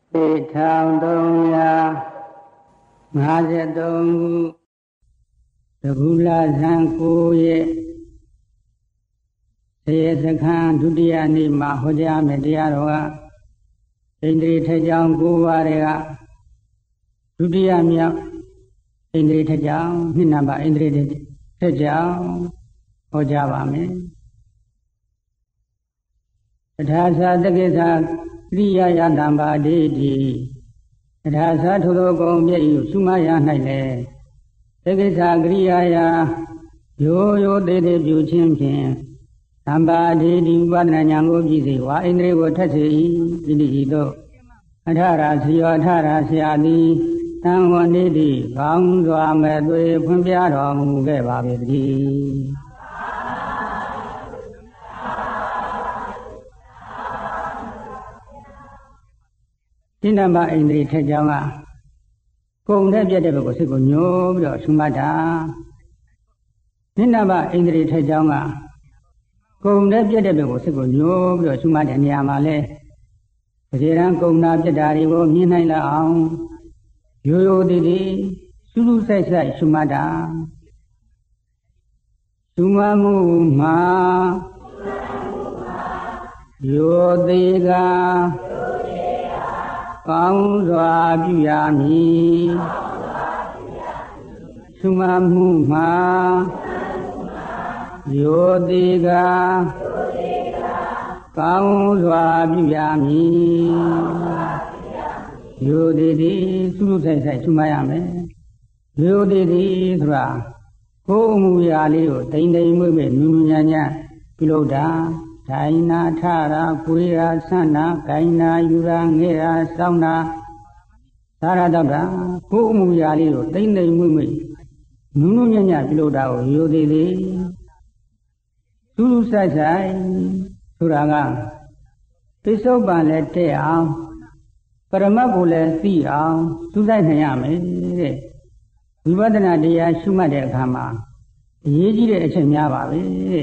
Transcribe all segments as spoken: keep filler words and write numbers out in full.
ေထောင်သုံးရာငါးสิบသုံးခုတကူလာဇန်ကိုရဲ့သေစခန်းဒုတိယနေ့မှာဟောကြားမယ်တရားတော်ကဣန္ဒြေထကြောင်းကိုးပါးတွေကဒုတိယမြောက်ဣန္ဒြေထကြောင်းနှစ်နံပါတ်ဣန္ဒြေထကြောင်းဟောကြားပါမယ်တထာသာတကိသာကရိယာယတံပါတိတိတထာသာထိုသောကုံမြတ်ဤရှုမှတ်ရ၌လေတကိသာကရိယာယရိုးရိုးသေးသေးပြုခြင်းဖြင့်သံပါတိတိဥပဒနာဉာဏ်ကိုပြည့်စေဝါဣန္ဒြေကိုထက်စေ၏ဣတိဤသို့အထရာစီယောအထရာဆရာသည်သံဝဏိတိကောင်းစွာမဲ့သွေဖွင့်ပြတော်မူခဲ့ပါပေတည်းဒီနံပါတ်ဣန္ဒြေထက်ကြောင်းကကုံတဲ့ပြတ်တဲ့ဘက်ကိုစိတ်ကိုညှိုးပြီးတော့ရှုမှတ်တာဒီနံပါတ်ဣန္ဒြေထက်ကြောင်းကကုံတဲ့ပြတ်တဲ့ဘက်ကိုစိတ်ကိုညှိုးပြီးတော့ရှုမှတ်တဲ့နေရာမှာလဲတကယ်တမ်းကုံနာပြတ်တာတွေကိုမြင်နိုင်လောက်အောင်ရိုးရိုးတည်တည်စူးစူးဆိုင်ဆိုင်ရှုမှတ်တာရှုမှတ်မှုမှာရိုးသေးကကောင်းစွာပြုရမည်ရှုမှတ်မှုမှာရိုးသေးကကောင်းစွာပြုရမည်ရိုးသေးသည်စူးစူးဆိုင်ဆိုင်ရှုမှတ်ရမယ်ရိုးသေးသည်ဆိုတာကိုယ်အမှုရာလေးကိုတိမ်တိမ်မွေ့မွေ့နူးနူးညံ့ညံ့ပြုလုပ်တာဒိုင်နာထရာကိုယ်ရာဆန္နာဂိုင်နာယူရာငဲ့ရာစောင်းနာသာရတော့တာကိုယ်အမှုရာလေးကိုတိမ်တိမ်မွေ့မွေ့နူးနူးညံ့ညံ့ပြုလုပ်တာကိုရိုးသေးသည်စူးစူးဆိုင်ဆိုင်ဆိုတာကပိဿုပန်လည်းတဲ့အောင်ပရမတ်ကိုလည်းသိအောင်စူးစိုက်နိုင်ရမယ်တဲ့ဝိပဿနာတရားရှုမှတ်တဲ့အခါမှာအရေးကြီးတဲ့အချက်များပါပဲတဲ့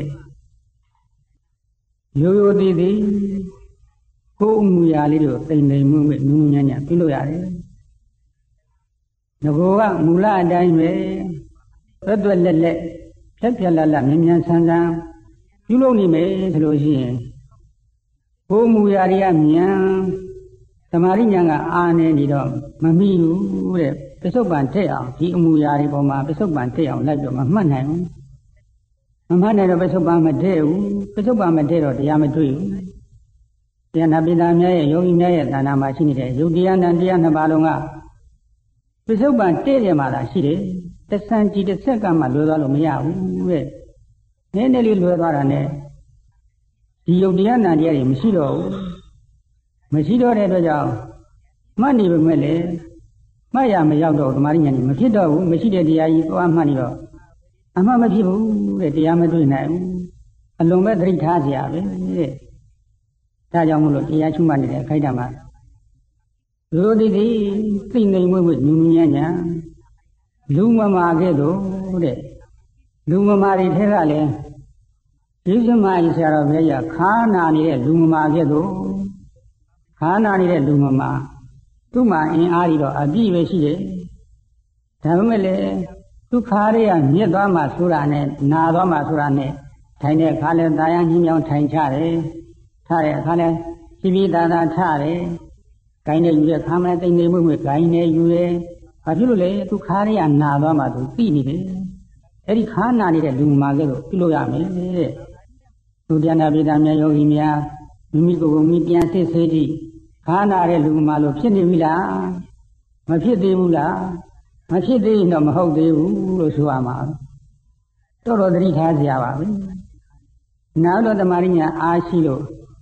ရိုးရိုးသေးသေးကိုယ်အမှုရာလေးတို့တိမ်တိမ်မှုမဲ့နူးနူးညံ့ညံ့ပြုလို့ရတယ်ငကိုကမူလအတိုင်းပဲသွက်သွက်လက်လက်ဖြက်ဖြက်လက်လက်မြ мян ဆန်းဆန်းပြုလုပ်နေမယ်ဆိုလို့ရှိရင်ကိုယ်မူရာတွေကမြန်သမာဓိဉာဏ်ကအာနေနေတော့မမိဘူးတဲ့ပစ္စုပန်တက်အောင်ဒီအမူအရာတွေပေါ်မှာပစ္စုပန်တက်အောင်လိုက်တော့မမှတ်နိုင်ဘူးမမှတ်နိုင်တော့ပစ္စုပန်မတည့်ဘူးပစ္စုပန်မတည့်တော့တရားမတွေ့ဘူးတရားနာပိတာများရဲ့ယောဂီများရဲ့တဏ္ဍာမှာရှိနေတဲ့ယုတ်တရားနဲ့တရားနှစ်ပါးလုံးကပစ္စုပန်တည့်တယ်မှသာရှိတယ်တဆန်ကြည်တစ်ဆက်ကမှလွယ်သွားလို့မရဘူးတဲ့နည်းနည်းလေးလွယ်သွားတာနဲ့ဒီယုတ်တရားနာတရားတွေမရှိတော့ဘူးမရှိတော့တဲ့အတွက်ကြောင့်မှတ်နေပေမဲ့လည်းမှတ်ရမရောက်တော့ဓမ္မဉာဏ်ကြီးမဖြစ်တော့ဘူးမရှိတဲ့တရားကြီးသွားမှတ်နေတော့အမှတ်မဖြစ်ဘူးတဲ့တရားမတွေ့နိုင်ဘူးအလုံးမဲ့သတိထားစရာပဲတဲ့ဒါကြောင့်မို့လို့တရားချုပ်မှတ်နေတဲ့အခိုက်အတန့်မှာရိုးသေးသေးသိနေမွေ့မွေ့ညူညံ့ညံ့လူမမာခဲ့တော့တဲ့လူမမာတွေထဲကလည်းဒီစမကြီးဆရာတော်ဘုရားခါနာနေတဲ့လူမမာခဲ့တော့ခါနာနေတဲ့လူမမာသူ့မှာအင်အားကြီးတော့အပြည့်ပဲရှိတယ်ဒါပေမဲ့လည်းသူခါရရမြစ်သွားမှဆိုတာနဲ့နာသွားမှဆိုတာနဲ့ထိုင်တဲ့ခါလဲတာယာညင်းမြောင်းထိုင်ချတယ်ထားတဲ့အခါလဲဖြည်းဖြည်းသာသာထားတယ်ဂိုင်းနဲ့ယူတဲ့ခါမလဲတိမ်နေမှုမျိုးဂိုင်းနဲ့ယူတယ်ဘာဖြစ်လို့လဲသူခါရရနာသွားမှသူသိနေတယ်အဲ့ဒီခါနာနေတဲ့လူမမာကဲတော့ပြုလို့ရမယ်တဲ့သူတရားနာပိတာများယောဂီများမိမိကိုယ်ကိုမိပြန်စစ်ဆေးကြည့်ခါနာတဲ့လူမမာလို့ဖြစ်နေပြီလားမဖြစ်သေးဘူးလားမဖြစ်သေးရင်တော့မဟုတ်သေးဘူးလို့ဆိုရမှာတော်တော်သတိထားစရာပါပဲနောက်တော့တမာရိညာအားရှိလို့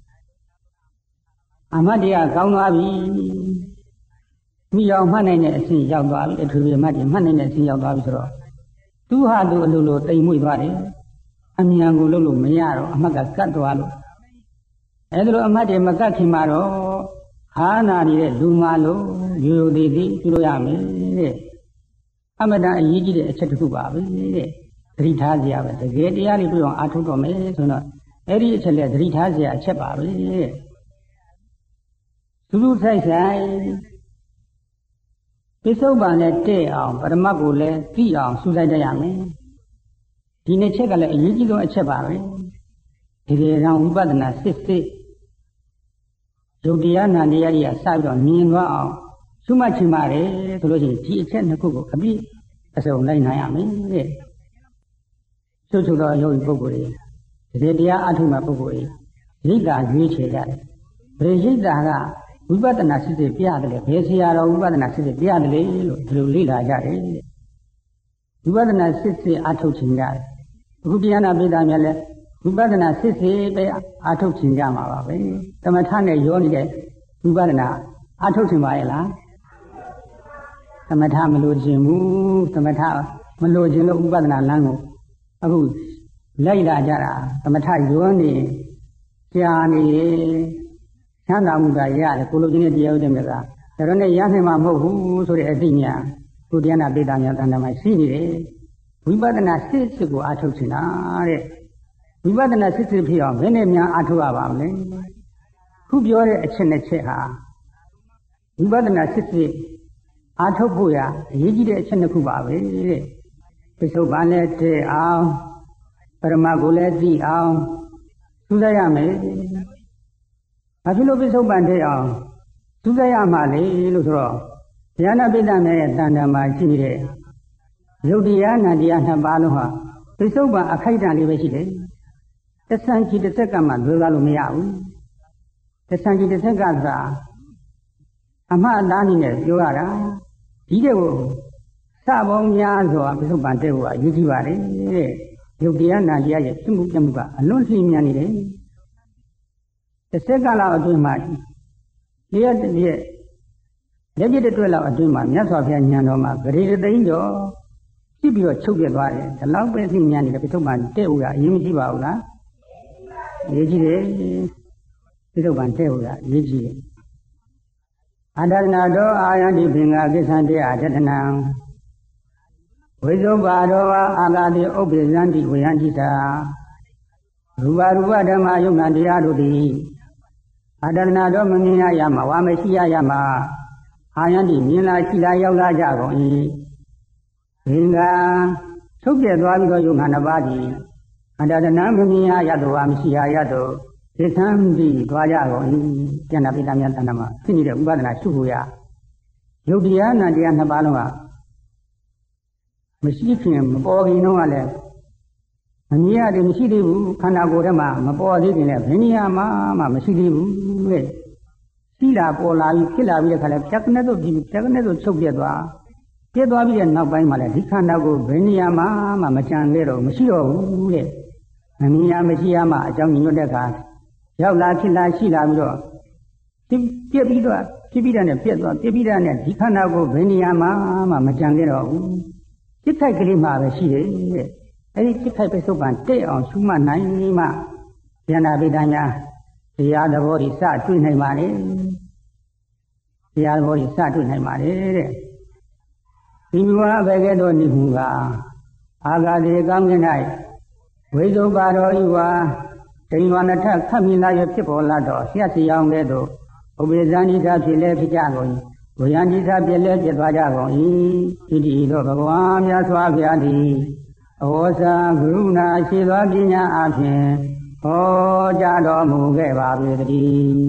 အမတ်တရားကောင်းသွားပြီမိအောင်မှတ်နိုင်တဲ့အဆင့်ရောက်သွားပြီအထူးအမတ်တရားမှတ်နိုင်တဲ့အဆင့်ရောက်သွားပြီဆိုတော့သူဟာသူအလိုလိုတိမ်မွေ့သွားတယ်အမြန်ကိုလုပ်လို့မရတော့အမတ်ကကတ်သွားလို့အဲဒါလိုအမတ်တွေမကတ်ခင်မှာတော့ခါနာနေတဲ့လူမလို့ရိုးရိုးသေးသေးပြုလို့ရမယ်တဲ့အမတန်အရေးကြီးတဲ့အချက်တစ်ခုပါပဲတဲ့သတိထားစရာပဲတကယ်တရားတွေတွေ့အောင်အားထုတ်တော့မယ်ဆိုတော့အဲ့ဒီအချက်လက်သတိထားစရာအချက်ပါပဲတဲ့သူလူဆိုင်ဆိုင်ပိဿုပန်နဲ့တဲ့အောင်ပရမတ်ကိုလည်းသိအောင်စူးစိုက်တတ်ရမယ်ဒီနှစ်ချက်ကလည်းအရေးကြီးဆုံးအချက်ပါပဲဒီကေရန်ဝိပဿနာစစ်စစ်ယုတ်တရားနာတရားကြီးကစပြီးတော့မြင်သွားအောင်ရှုမှတ်ချင်ပါတယ်ဆိုလို့ရှိရင်ဒီအချက်နှစ်ခုကိုအပြည့်အစုံလိုက်နိုင်ရမယ်တဲ့ချို့ချို့သောယောဂီပုဂ္ဂိုလ်တွေဒီတရားအထုမှပုဂ္ဂိုလ်တွေရိတ်တာရွေးချယ်ကြတယ်ဘယ်ရိတ်တာကဝိပဿနာစစ်စစ်ပြရတယ်လေဘယ်ဆရာတော်ဝိပဿနာစစ်စစ်ပြရတယ်လေလို့ဒီလိုလေ့လာကြတယ်ဝိပဿနာစစ်စစ်အထုတ်ချင်ကြတယ်အခုတရားနာပိဋကများလည်းဝိပဿနာစစ်စစ်ပဲအထုတ်ချင်ကြမှာပါပဲသမထနဲ့ရောနေတဲ့ဝိပဿနာအထုတ်ချင်ပါရဲ့လားသမထမလို့ခြင်းဘူးသမထမလို့ခြင်းလို့ဥပဒနာလမ်းကိုအခုလိုက်လာကြတာသမထရောနေကြာနေချမ်းသာမှုကရတယ်ကိုလိုချင်တဲ့တရားဥဒ္ဓမြတ်ကဒါတော့နဲ့ရနိုင်မှာမဟုတ်ဘူးဆိုတဲ့အသိဉာဏ်ကိုတရားနာပိဋကများတန်တမှာရှိနေတယ်ဝိပဿနာစစ်စစ်ကိုအထုတ်ချင်တာတဲ့ဝိပဿနာစစ်စစ်ဖြစ်အောင်ဘယ်နဲ့များအထုတ်ရပါမလဲခုပြောတဲ့အချက်နဲ့ချက်ဟာဝိပဿနာစစ်စစ်အာထုတ်ဖို့ရအရေးကြီးတဲ့အချက်နှစ်ခုပါပဲတဲ့ပိဿုပန်နဲ့တဲ့အောင်ပရမတ်ကိုလည်းသိအောင်စူးစိုက်ရမယ်ဘာဖြစ်လို့ပိဿုပန်တဲ့အောင်စူးစိုက်ရမှာလေလို့ဆိုတော့ဉာဏပိဋကနဲ့တန်တမှာရှိနေတဲ့ယုတ်တရားနာတရားနှစ်ပါးလုံးဟာပိဿုပန်အခိုက်အတန့်လေးပဲရှိတယ်တသံကြီးတစ်စက္ကန့်မှလွယ်ကားလို့မရဘူးတသံကြီးတစ်စက္ကန့်သာအမှတ်အသားနည်းနဲ့ပြောရတာဒီတဲ့ကိုစပေါင်းများစွာပိဿုပန်တဲ့ကိုအရေးကြီးပါတယ်တဲ့ယုတ်တရားနာတရားရဲ့ပြမှုပြမှုကအလွန်လျင်မြန်နေတယ်တစ်စက္ကန့်လောက်အတွင်းမှာလျက်တည်းလက်ပြတဲ့တွဲလောက်အတွင်းမှာမြတ်စွာဘုရားဉာဏ်တော်မှာဂရေသိန်းကျော်ပြစ်ပြီးတော့ချုပ်ပြသွားတယ်ဒီလောက်ပဲသိဉာဏ်နေတဲ့ပိဿုပန်တဲ့ဦးကအရေးမကြီးပါဘူးလားအရေးကြီးတယ်ပိဿုပန်တဲ့ဦးကအရေးကြီးတယ်အတ္တနာတောအာယတိပင်္ဂကိစ္ဆံတေအတ္တနံဝိဇုပါရောအာဂတိဥပ္ပိဇန္တိဝေယံတိတာရူပရူပဓမ္မယုံနာတရားတို့သည်အတ္တနာတောမမြင်ရရမှာဝါမရှိရရမှာအာယတိမြင်လာရှိလာရောက်လာကြကုန်၏ဘင်္ဂထုတ်ပြသွားပြီးတော့ယုံနာနှစ်ပါးသည်အတ္တနာမမြင်ရရတော့ဝါမရှိရရတော့သိသံတိသွားကြကုန်၏ကျန်တာပိဋကများတဏ္ဍမှာဖြစ်နေတဲ့ဥပဒနာရှုဖို့ရယုတ်တရားနာတရားနှစ်ပါးလုံးကမရှိခင်မပေါ်ခင်တော့ကလည်းမမြင်ရတယ်မရှိသေးဘူးခန္ဓာကိုယ်ထဲမှာမပေါ်သေးခင်လည်းဘယ်နေရာမှာမှမရှိသေးဘူးတဲ့ရှိလာပေါ်လာပြီးဖြစ်လာပြီးတဲ့ခါလဲပြက်ကနေတော့ပြီးပြက်ကနေတော့ချုပ်ပြက်သွားပြက်သွားပြီးတဲ့နောက်ပိုင်းမှာလည်းဒီခန္ဓာကိုယ်ဘယ်နေရာမှာမှမကြံခဲ့တော့မရှိတော့ဘူးတဲ့မမြင်ရမရှိရမှအကြောင်းညွှန်တဲ့အခါရောက်လာဖြစ်လာရှိလာပြီးတော့ပြက်ပြီးတော့ပြပြီးတဲ့နဲ့ပြက်သွားပြပြီးတဲ့နဲ့ဒီခန္ဓာကိုယ်ဘယ်နေရာမှာမှမကြံခဲ့တော့ဘူးစိတ်ခိုက်ကလေးမှပဲရှိတယ်တဲ့အဲဒီစိတ်ခိုက်ပိဿုပန်တဲ့အောင်ရှုမှတ်နိုင်မှဉာဏပိဋကညာတရားသဘောတွေစတွေ့နိုင်ပါလေတရားသဘောတွေစတွေ့နိုင်ပါလေတဲ့ဒီမြာဘယ်ကဲ့သို့နိမှုကအာဂါတိကောင်းကင်၌ဝိဇုပါတော်ဤဝါဒိန်ဝါနထခတ်မြင်လာရဖြစ်ပေါ်လာတော့ဆရာစီအောင်ကဲ့သို့ဥပေဇာနိသာဖြစ်လဲဖြစ်ကြကုန်၏ဝေယန္တိသာပြည့်လဲပြည့်သွားကြကုန်၏ဣတိသောဘဂဝါမြတ်စွာဘုရားသည်အဝေါစာကရုဏာရှိသောပညာအဖြင့်ဟောကြားတော်မူခဲ့ပါပေတည်း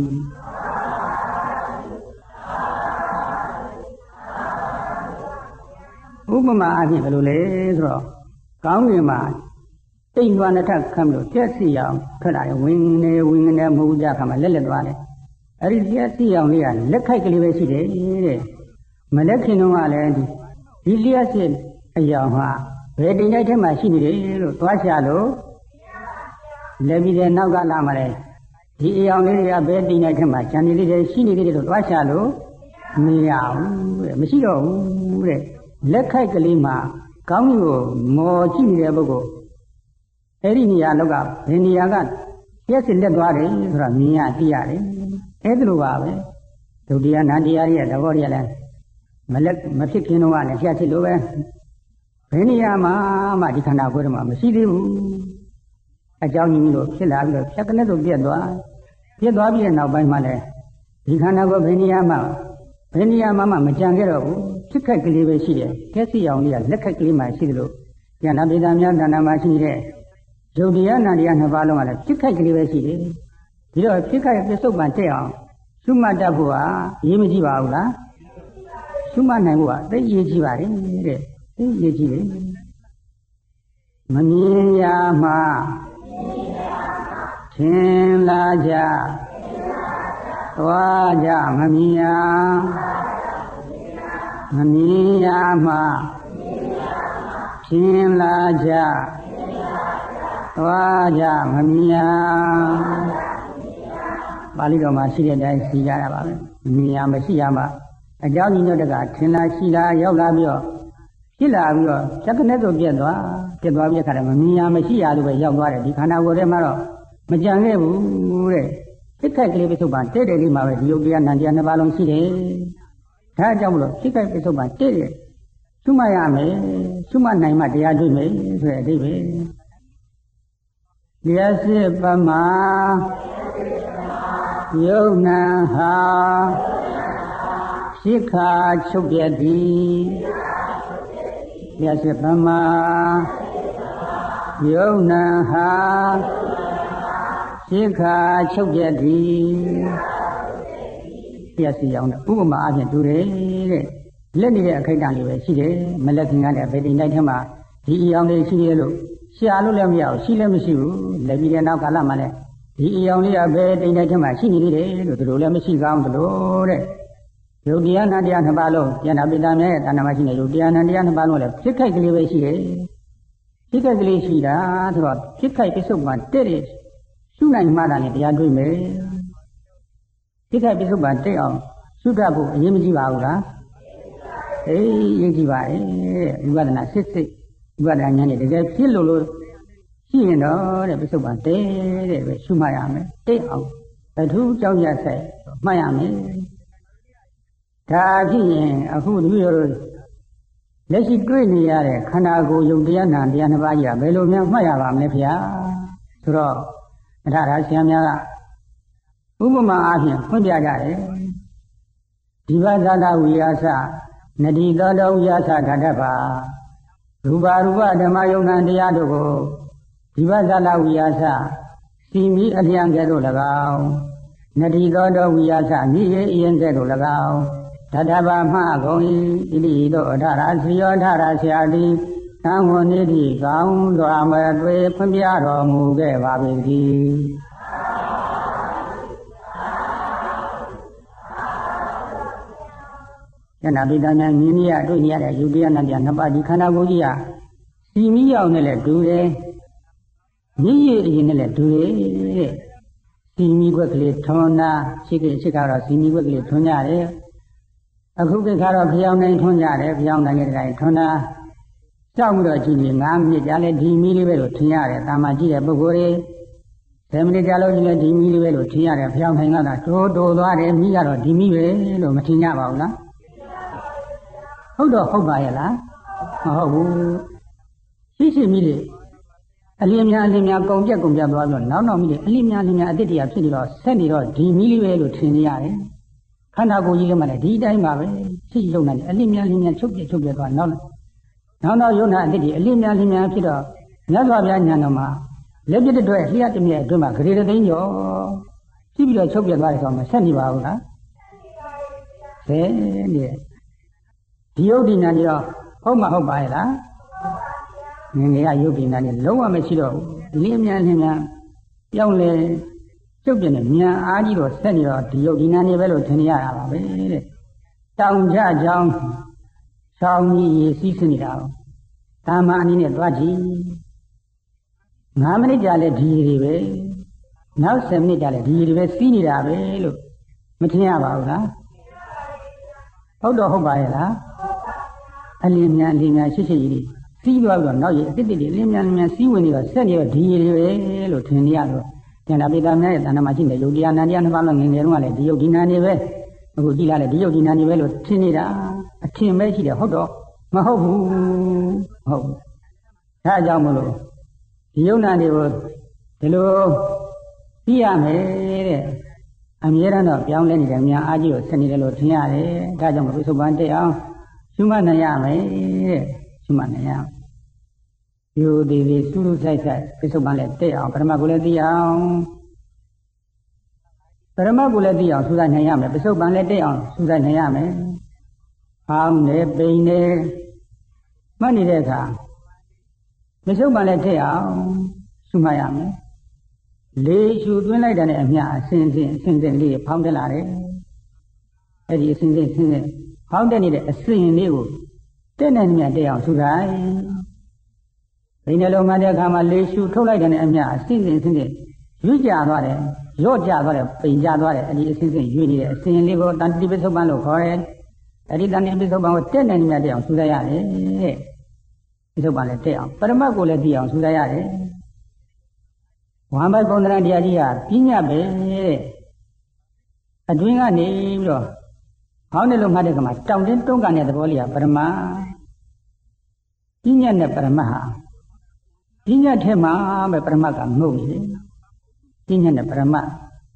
ဥပမာအဖြစ်ဘယ်လိုလဲဆိုတော့ကောင်းကင်မှာတိမ်သွားနှစ်ထပ်ခမ်းလို့တက်စီအောင်ထွက်လာရင်ဝင်းနေဝင်းနေမဟုတ်ကြခါမှာလက်လက်သွားတယ်အဲ့ဒီတက်စီအောင်လေးကလက်ခိုက်ကလေးပဲရှိတယ်တဲ့မလက်ခင်တော့ကလည်းဒီဒီလျှက်စစ်အယောင်ဟာဘယ်တင်တိုက်ထဲမှာရှိနေတယ်လို့သွားချလို့လက်ပြီးတဲ့နောက်ကလာမှလည်းဒီအယောင်လေးတွေကဘယ်တင်တိုက်ထဲမှာဂျန်နေလေးတွေရှိနေတယ်လို့သွားချလို့မရဘူးတဲ့မရှိတော့ဘူးတဲ့လက်ခိုက်ကလေးမှာကောင်းကိုမော်ကြည့်နေတဲ့ပုဂ္ဂိုလ်အဲ့ဒီနေရာလောက်ကဘယ်နေရာကပြည့်စင်လက်သွားတယ်ဆိုတာမြင်ရသိရတယ်အဲ့ဒါလိုပါပဲဒုတိယနာတရားရဲ့သဘောတရားလဲမလက်မဖြစ်ခင်တော့ကလည်းပြည့်ဖြစ်လို့ပဲဘယ်နေရာမှာမှဒီခန္ဓာကိုယ်ထဲမှာမရှိသေးဘူးအကြောင်းကြီးလို့ဖြစ်လာပြီးတော့ဖြတ်ကနေတော့ပြက်သွားပြက်သွားပြီးတဲ့နောက်ပိုင်းမှာလည်းဒီခန္ဓာကိုယ်ဘယ်နေရာမှာဘယ်နေရာမှာမှမကြံခဲ့တော့ဘူးဖြစ်ခက်ကလေးပဲရှိတယ်ကဲစီအောင်လေးကလက်ခက်ကလေးမှရှိတယ်လို့ဉာဏပိဋကများတဏ္ဍာမှာရှိတဲ့ယုတ်တရားနာတရားနှစ်ပါးလုံးကလည်းဖြစ်ခက်ကလေးပဲရှိတယ်ဒီတော့ဖြစ်ခက်ပြစ္ဆုတ်ပံတက်အောင်ရှုမှတ်တတ်ဖို့ဟာအရေးမကြီးပါဘူးလားရှုမှတ်နိုင်ဖို့ဟာသိအရေးကြီးပါတယ်တဲ့သိအရေးကြီးတယ်မမြင်ရမှထင်လာကြသွားကြမမြင်ရမမြင်ရမှထင်လာကြသွားကြမမြင်ရပါဠိတော်မှာရှိတဲ့အတိုင်းရှိကြတာပါပဲမြင်ရမရှိရမှအကြောင်းညွှန်တကထင်လာရှိလာရောက်လာပြီးတော့ဖြစ်လာပြီးတော့သက္ကနဲ့ဆိုပြက်သွားပြက်သွားပြီးခါတယ်မမြင်ရမရှိရလို့ပဲရောက်သွားတယ်ဒီခန္ဓာကိုယ်ထဲမှာတော့မကြံခဲ့ဘူးတဲ့ဖြစ်ခိုက်ကလေးပြစ္ဆုတ်ပံတဲ့တဲ့လေးမှာပဲဒီယုတ်တရားနံတရားနှစ်ပါးလုံးရှိတယ်ဒါကြောင့်မလို့ဖြစ်ခိုက်ပြစ္ဆုတ်ပံတဲ့တဲ့ရှုမှတ်ရမယ်ရှုမှတ်နိုင်မှတရားတွေ့မယ်ဆိုတဲ့အဓိပ္ပာယ်တရားစစ်ပမာယုံနာဟာရှိခါချုပ်ပြသည်တရားစစ်ပမာယုံနာဟာရှိခါချုပ်ပြသည်တရားစီအောင်တဲ့ဥပမာအပြင်တူတယ်တဲ့လက်နေတဲ့အခိုက်အတန့်လေးပဲရှိတယ်မလက်ခင်ကလည်းဗေဒိနိုင်ထဲမှာဒီအယောင်လေးရှိရလို့ရှာလို့လည်းမရဘူးရှိလည်းမရှိဘူးလက်ပြီးတဲ့နောက်ကာလမှာလည်းဒီအယောင်လေးကဘယ်တိမ်တိုင်းထဲမှာရှိနေသေးတယ်လို့သူတို့လည်းမရှိကောင်းသလိုတဲ့ယုတ်တရားနာတရားနှစ်ပါးလုံးဉာဏပိဋကများရဲ့တဏ္ဍာမှာရှိနေယုတ်တရားနာတရားနှစ်ပါးလုံးလည်းဖြစ်ခိုက်ကလေးပဲရှိတယ်ဖြစ်ခိုက်ကလေးရှိတာဆိုတော့ဖြစ်ခိုက်ပြစ္ဆုတ်ပံတဲ့တဲ့ရှုနိုင်မှသာလေတရားတွေ့မယ်ဖြစ်ခိုက်ပြစ္ဆုတ်ပံတဲ့အောင်ရှုတတ်ဖို့အရေးမကြီးပါဘူးလားအေးရေးကြည့်ပါလေဝိပဿနာစစ်စစ်ဝိပဿနာဉာဏ်နဲ့တကယ်ဖြစ်လို့လို့ရှိရင်တော့တဲ့ပြစ္ဆုတ်ပံတဲ့တဲ့ပဲရှုမှတ်ရမယ်တိတ်အောင်ဘထူးကြောက်ရဆိုင်မှတ်ရမယ်ဒါဖြစ်ရင်အခုဒီလိုလက်ရှိတွေ့နေရတဲ့ခန္ဓာကိုယ်ယုတ်တရားနာတရားနှစ်ပါးကြီးကဘယ်လိုများမှတ်ရပါမလဲဖေ။ဆိုတော့အထာရဆရာများကဥပမာအားဖြင့်ဖွင့်ပြကြတယ်။ဒီဘသတဝိယာစနတိသောတဝိယာစဓာတ္တပါရူပရူပဓမ္မယုံနာတရားတို့ကိုဒီဘသတဝိယာစစီမီအလျံကဲ့သို့၎င်းနတိသောတဝိယာစမြည်ရဲ့အရင်ကဲ့သို့၎င်းဓာတ္တပါမှကုန်၏ဣတိတို့အထာရစီယောအထာရဆရာတိသံဝနိတိကောင်းစွာမသွေဖွင့်ပြတော်မူခဲ့ပါပေသည်ယန္တာပိတညာမြင်ရတွေ့နေရတဲ့ယုတ်တရားနဲ့နှစ်ပါးဒီခန္ဓာကိုယ်ကြီးဟာစီမီရောက်နဲ့လည်းတူတယ်မြည်ရည်အရင်နဲ့လည်းတူတယ်တဲ့စီမီခွက်ကလေးထွန်းတာရှိခဲ့ရှိကတော့စီမီခွက်ကလေးထွန်းကြတယ်အခုကိကတော့ဖျောင်းနိုင်ထွန်းကြတယ်ဖျောင်းနိုင်တဲ့တိုင်းထွန်းတာကြောက်ပြီးတော့ကြည့်ရင်ငါးမိနစ်ကြာလဲဒီမီလေးပဲလို့ထင်ရတယ်တာမကြည့်တဲ့ပုဂ္ဂိုလ်တွေဆယ်မိနစ်ကြာလို့ကြည့်လဲဒီမီလေးပဲလို့ထင်ရတယ်ဖျောင်းနိုင်တော့တိုးတိုးသွားတယ်မိကတော့ဒီမီပဲလို့မထင်ကြပါဘူးလားဟုတ်တော့ဟုတ်ပါရဲ့လားမဟုတ်ဘူးရှိရှိမိတွေအလင်းများအလင်းများကုန်ပြက်ကုန်ပြက်သွားပြီးတော့နောက်နောက်မိတွေအလင်းများအလင်းများအတိတ်တရားဖြစ်နေတော့ဆက်နေတော့ဒီမီလေးပဲလို့ထင်နေရတယ်ခန္ဓာကိုယ်ကြီးကမှလည်းဒီအတိုင်းပါပဲရှိရုံနဲ့အလင်းများအလင်းများချုပ်ပြက်ချုပ်ပြက်သွားနောက်နောက်နောက်ယုံနာအတိတ်ဒီအလင်းများအလင်းများဖြစ်တော့မြတ်စွာဘုရားဉာဏ်တော်မှာလက်ပြတဲ့အတွက်လျှက်တမြဲအတွင်းမှာဂရေတသိန်းကျော်ဖြစ်ပြီးတော့ချုပ်ပြက်သွားတယ်ဆိုတော့ဆက်နေပါဘူးလားဆဲနေဒီယုတ်ဒီနာကြီးတော့ဟုတ်မှဟုတ်ပါရဲ့လားငငယ်ကယုတ်ဒီနာကြီးလုံးဝမရှိတော့ဘူးလင်းမြန်လင်းမြန်ပြောင်းလဲကျုပ်ပြနေမြန်အားကြီးတော့ဆက်နေတော့ဒီယုတ်ဒီနာကြီးပဲလို့ထင်ရတာပါပဲတဲ့တောင်ကြကြောင်းဆောင်းကြီးရေစီးစနေတာဒါမှအနေနဲ့သွားကြည့်ငါးမိနစ်ကြာလဲဒီရေတွေပဲနောက်ဆယ်မိနစ်ကြာလဲဒီရေတွေပဲစီးနေတာပဲလို့မထင်ရပါဘူးလားဟုတ်တော့ဟုတ်ပါရဲ့လားအလင်းများအလင်းများရှိရှိကြီးစီးသွားပြီးတော့နောက်ရအတိတ်တွေအလင်းများအလင်းများစီးဝင်နေတော့ဆက်နေတော့ဒီရေတွေပဲလို့ထင်နေရတော့ကျန်တာပိဋကများရဲ့တဏ္ဍာမှာရှိတဲ့ယုတ်တရားနာတရားနှစ်ပါးလုံးငယ်ငယ်တုန်းကလည်းဒီယုတ်ဒီနာနေပဲအခုကြည့်လာလေဒီယုတ်ဒီနာနေပဲလို့ထင်နေတာအထင်ပဲရှိတယ်ဟုတ်တော့မဟုတ်ဘူးဟုတ်ဒါကြောင့်မလို့ဒီယုတ်နာတွေကိုဒီလိုသိရမယ်တဲ့အမြဲတမ်းတော့ပြောင်းလဲနေတဲ့မြန်အားကြီးကိုဆက်နေတယ်လို့ထင်ရတယ်ဒါကြောင့်ပြစ္ဆုတ်ပန်တက်အောင်ရှုမှတ်နိုင်ရမယ်တဲ့ရှုမှတ်နိုင်ရယူသေးသေးစူးစူးဆိုင်ဆိုင်ပြစ္ဆုတ်ပန်လည်းတက်အောင်ပရမတ်ကိုလည်းသိအောင်ပရမတ်ကိုလည်းသိအောင်စူးစိုက်နိုင်ရမယ်ပြစ္ဆုတ်ပန်လည်းတက်အောင်စူးစိုက်နိုင်ရမယ်ဟောင်းနေပိန်နေမှတ်နေတဲ့အခါပြစ္ဆုတ်ပန်လည်းတက်အောင်ရှုမှတ်ရမယ်လေးရှုသွင်းလိုက်တဲ့အမျှအစဉ်စဉ်အစဉ်စဉ်လေးဖောင်းတက်လာတယ်အဲ့ဒီအစဉ်စဉ်အစဉ်စဉ်ဖောင်းတက်နေတဲ့အစဉ်လေးကိုတက်နေမြတ်တက်အောင်ရှုလိုက်ဘိနေလုံးမှတဲ့အခါမှာလေးရှုထုတ်လိုက်တဲ့အမျှအစဉ်စဉ်အစဉ်စဉ်ရွေ့ကြသွားတယ်ရော့ကြသွားတယ်ပိန်ကြသွားတယ်အဲ့ဒီအစဉ်စဉ်ရွေ့နေတဲ့အစဉ်လေးကိုတန်တိပိသုပ္ပန်လို့ခေါ်တယ်အဲ့ဒီတန်တိပိသုပ္ပန်ကိုတက်နေမြတ်တက်အောင်ရှုလိုက်ရတယ်တဲ့ပိသုပ္ပန်လည်းတက်အောင်ပရမတ်ကိုလည်းသိအောင်ရှုလိုက်ရတယ်ဝမ်းပိုက်ပုံသဏ္ဍာန်တရားကြီးဟာပြညတ်ပဲတဲ့အတွင်းကနေပြီးတော့ဟောင်းတယ်လို့မှတ်တဲ့ကမှာတောင်တင်းတွန်းကန်တဲ့သဘောလေးဟာပရမတ်ပြညတ်နဲ့ပရမတ်ဟာပြညတ်ထဲမှာပဲပရမတ်ကငုံနေတယ်ပြညတ်နဲ့ပရမတ်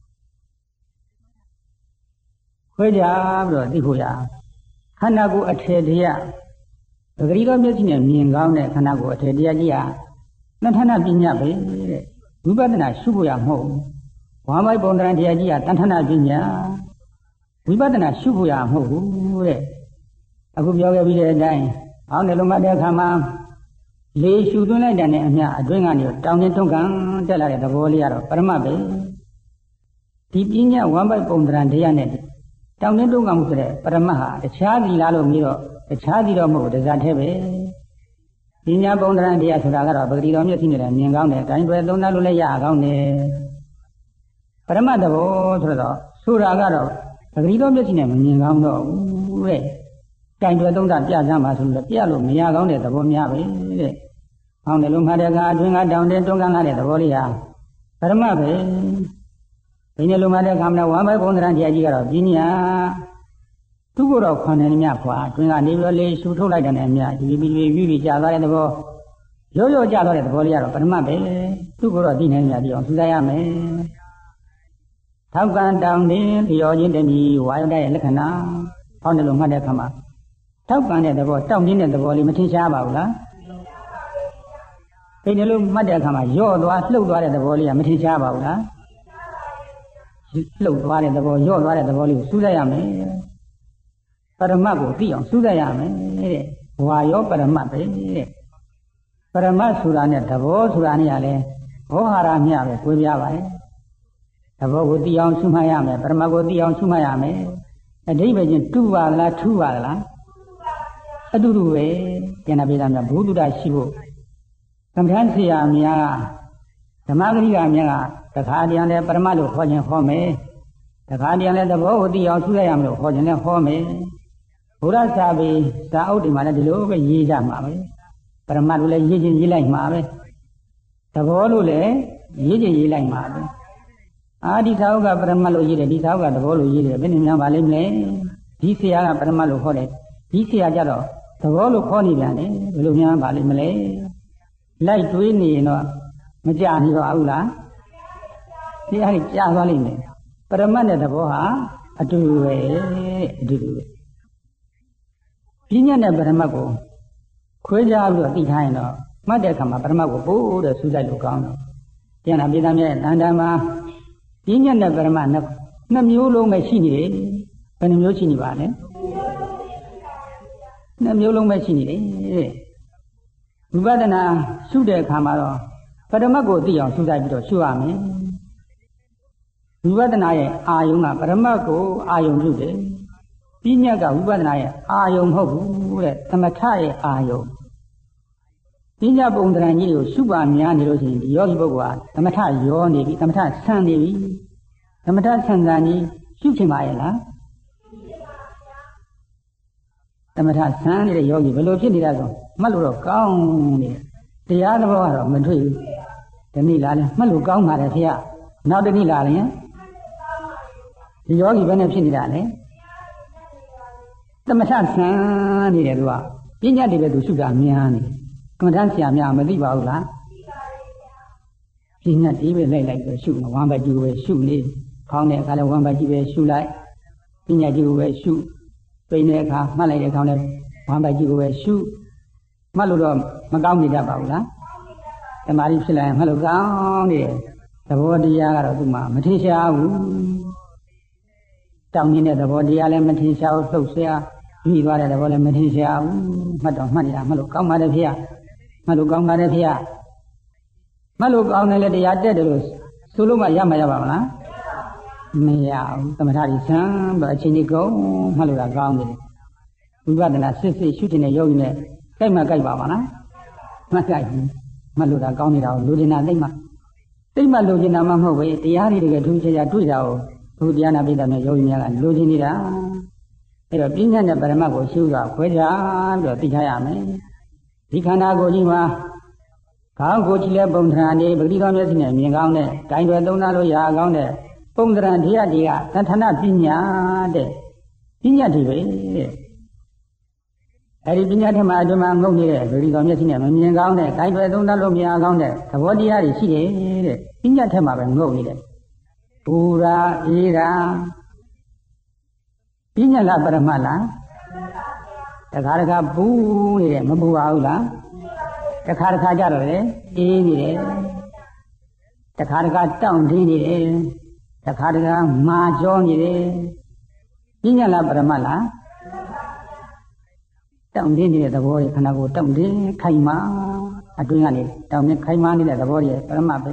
ခွဲကြပြီးတော့သိဖို့ရခန္ဓာကိုယ်အထေတရားပဂရိတော်မျက်စိနဲ့မြင်ကောင်းတဲ့ခန္ဓာကိုယ်အထေတရားကြီးဟာနထနာပြညတ်ပဲတဲ့ဝိပဿနာရှုဖို့ရမဟုတ်ဝမ်းပိုက်ပုံသဏ္ဍာန်တရားကြီးကတဏ္ဌနာပညာဝိပဿနာရှုဖို့ရမဟုတ်ဘူးတဲ့အခုပြောခဲ့ပြီးတဲ့အတိုင်းအောင်းတယ်လို့မှတ်တဲ့အခါမှာလေးရှုသွင်းလိုက်တဲ့အမျှအတွင်းကနေတောင်းတင်းတွန်းကန်တက်လာတဲ့သဘောလေးကတော့ပရမတ်ပဲဒီပညာဝမ်းပိုက်ပုံသဏ္ဍာန်တရားနဲ့တောင်းတင်းတွန်းကန်မှုဆိုတဲ့ပရမတ်ဟာတခြားစီလားလို့ပြီးတော့တခြားစီတော့မဟုတ်ဘူးတရားထဲပဲပညာပုံသဏ္ဍာန်တရားဆိုတာကတော့ပဂတိတော်မျက်စိနဲ့မြင်ကောင်းတယ်တိုင်းတွယ်သုံးသပ်လို့လည်းရကောင်းတယ်ပရမတ်တဘောဆိုတော့ဆိုတာကတော့ပဂတိတော်မျက်စိနဲ့မမြင်ကောင်းတော့ဘူးတဲ့တိုင်းတွယ်သုံးသပ်ပြစမ်းပါဆိုလို့ပြလို့မရကောင်းတဲ့သဘောများပဲတဲ့ဟောင်းတယ်လို့မှတ်တဲ့အခါအတွင်းကတောင်းတင်းတွန်းကန်လာတဲ့သဘောလေးဟာပရမတ်ပဲဒီနေ့လိုမှတ်တဲ့အခါမှာဝမ်းပိုက်ပုံသဏ္ဍာန်တရားကြီးကတော့ပညာသူ့ကိုယ်တော်ခွန်တယ်မြတ်ခွာအတွင်းကနေပြီးတော့လေးရှုထုတ်လိုက်တဲ့အမြတ်ဒီပြီးပြီးပြီးပြီးကြာသွားတဲ့သဘောရိုးရိုးကြာသွားတဲ့သဘောလေးကတော့ပရမတ်ပဲသူ့ကိုယ်တော်သိနေမြတ်ပြီးအောင်သူစားရမယ်ထောက်ကန်တောင်းတင်လျော်ခြင်းတမီဝါယုဒရဲ့လက္ခဏာဟောင်းတယ်လို့မှတ်တဲ့အခါမှာထောက်ကန်တဲ့သဘောတောင်းတင်းတဲ့သဘောလေးမထင်ရှားပါဘူးလားဒီနေ့လို့မှတ်တဲ့အခါမှာယော့သွားလှုပ်သွားတဲ့သဘောလေးကမထင်ရှားပါဘူးလားလှုပ်သွားတဲ့သဘောယော့သွားတဲ့သဘောလေးကိုစူးစိုက်ရမယ်ပရမတ်ကိုသိအောင်စူးစိုက်ရမယ်တဲ့ဝါယောပရမတ်ပဲတဲ့ပရမတ်ဆိုတာနဲ့သဘောဆိုတာနဲ့ကလည်းဘောဟာရမြပဲကိုပြပါတယ်သဘောကိုသိအောင်ရှုမှတ်ရမယ်ပရမတ်ကိုသိအောင်ရှုမှတ်ရမယ်အဓိပ္ပာယ်ချင်းတူပါလားထူပါလားအတူတူပဲကျန်တဲ့ပြည်သားများဘုဒ္ဓတာရှိဖို့သမထဆရာများဓမ္မဂရိယာများကတခါတည်းလည်းပရမတ်လို့ခေါ်ခြင်းဟောမယ်တခါတည်းလည်းသဘောကိုသိအောင်ရှုရရမယ်လို့ခေါ်ခြင်းလည်းဟောမယ်ဘုရားစာပေစာအုပ်တွေမှာလည်းဒီလိုပဲရေးကြမှာပဲပရမတ်လို့လည်းရေးချင်းရေးလိုက်မှာပဲသဘောလို့လည်းရေးချင်းရေးလိုက်မှာပဲအာဒီစာအုပ်ကပရမတ်လို့ရေးတယ်ဒီစာအုပ်ကသဘောလို့ရေးတယ်ဘယ်နည်းများပါလိမ့်မလဲဒီဆရာကပရမတ်လို့ခေါ်တယ်ဒီဆရာကြတော့သဘောလို့ခေါ်နေပြန်တယ်ဘယ်လိုများပါလိမ့်မလဲလိုက်တွေးနေရင်တော့မကြနေတော့ဘူးလားဒီအဲ့ဒီကြာသွားလိမ့်မယ်ပရမတ်နဲ့သဘောဟာအတူတူပဲအတူတူပဲပညာနဲ့ပရမတ်ကိုခွဲခြားပြီးတော့သိထားရင်တော့မှတ်တဲ့အခါမှာပရမတ်ကိုပို့တဲ့စူးလိုက်လို့ကောင်းတယ်။ကျန်တာပြည်သားများတန်တန်မှာပညာနဲ့ပရမတ်နှစ်မျိုးလုံးပဲရှိနေတယ်။ဘယ်နှမျိုးရှိနေပါလဲ။နှစ်မျိုးလုံးပဲရှိနေတယ်တဲ့။ဝိပဿနာရှုတဲ့အခါမှာတော့ပရမတ်ကိုသိအောင်စူးလိုက်ပြီးတော့ရှုရမယ်။ဝိပဿနာရဲ့အာယုံကပရမတ်ကိုအာယုံပြုတယ်။ပညာကဝိပဿနာရဲ့အာယုံမဟုတ်ဘူးတဲ့သမထရဲ့အာယုံပညာပုံသဏ္ဍာန်ကြီးကိုရှုပါများနေလို့ရှိရင်ဒီယောဂီပုဂ္ဂိုလ်ကသမထရောနေပြီသမထဆန်နေပြီသမထဆန်ဆန်ကြီးရှုချင်ပါရဲ့လားသမထဆန်နေတဲ့ယောဂီဘယ်လိုဖြစ်နေတာဆိုမှတ်လို့တော့ကောင်းနေတယ်တရားသဘောကတော့မတွေ့ဘူးဒီနေ့လာလဲမှတ်လို့ကောင်းပါတယ်ဖေ။နောက်တစ်နေ့လာရင်ဒီယောဂီဘယ်နဲ့ဖြစ်နေတာလဲသမထဆန်နေတယ်သူကပညာတွေပဲသူရှုတာများနေကမ္မထဆရာများမသိပါဘူးလားပညာတွေပဲလိုက်လိုက်ပဲရှုဝမ်းပဲကျူပဲရှုနေခေါင်းတဲ့အခါလဲဝမ်းပိုက်ကြီးပဲရှုလိုက်ပညာကြီးကိုပဲရှုပိန်တဲ့အခါမှတ်လိုက်တဲ့ခေါင်းနဲ့ဝမ်းပိုက်ကြီးကိုပဲရှုမှတ်လို့တော့မကောင်းနေတတ်ပါဘူးလားတမာရီဖြစ်လာရင်မှတ်လို့ကောင်းနေတယ်သဘောတရားကတော့သူ့မှာမထင်ရှားဘူးတောင်းနေတဲ့သဘောတရားလည်းမထင်ရှားဘူးလှုပ်ရှားပြီးသွားတဲ့သဘောလည်းမထင်ရှားဘူးမှတ်တော့မှတ်နေတာမှတ်လို့ကောင်းပါတယ်ဖေ။မှတ်လို့ကောင်းပါတယ်ဖေ။မှတ်လို့ကောင်းတယ်လေတရားတက်တယ်လို့ဆိုလို့မှရမှာရပါမလား။မရဘူးသမထကြီးဆန်းတော့အချိန်ကြီးကုန်မှတ်လို့ကကောင်းတယ်။ဝိပဿနာစစ်စစ်ရှုတင်တဲ့ယောဂီနဲ့ကြိုက်မှကြိုက်ပါမလား။မကြိုက်ဘူး။မှတ်လို့ကကောင်းနေတာကိုလူတင်တာသိမှသိမှလူတင်တာမှမဟုတ်ပဲတရားတွေတကယ်ထူးခြားခြားတွေ့တာကိုဘုရားနာပိဋကနဲ့ယောဂီများကလူတင်နေတာ။အဲ့တော့ပညာနဲ့ပရမတ်ကိုရှုတာခွဲခြားပြီးတော့သိထားရမယ်ဒီခန္ဓာကိုယ်ကြီးမှာခေါင်းကိုယ်ကြီးလဲပုံသဏ္ဍာန်ဒီပဂတိတော်မျက်စိနဲ့မြင်ကောင်းတဲ့ဂိုင်းတွေသုံးသားလို့ရကောင်းတဲ့ပုံသဏ္ဍာန်တရားတွေကသဏ္ဍာန်ပညာတဲ့ပညာတွေပဲတဲ့အဲ့ဒီပညာထဲမှာအတွင်းမှာငုံနေတဲ့ပဂတိတော်မျက်စိနဲ့မမြင်ကောင်းတဲ့ဂိုင်းတွေသုံးသားလို့မရကောင်းတဲ့သဘောတရားတွေရှိတယ်တဲ့ပညာထဲမှာပဲငုံနေတယ်ဘူရာအေးရာပညာလားပရမတ်လားတခါတခါဘူးနေတယ်မပူပါဘူးလားတခါတခါကြတော့လေအေးနေတယ်တခါတခါတောင့်တင်းနေတယ်တခါတခါမာကြောနေတယ်ပညာလားပရမတ်လားတောင့်တင်းနေတဲ့သဘောတွေခန္ဓာကိုယ်တောင့်တင်းခိုင်မာအတွင်းကနေတောင့်တင်းခိုင်မာနေတဲ့သဘောတွေပရမတ်ပဲ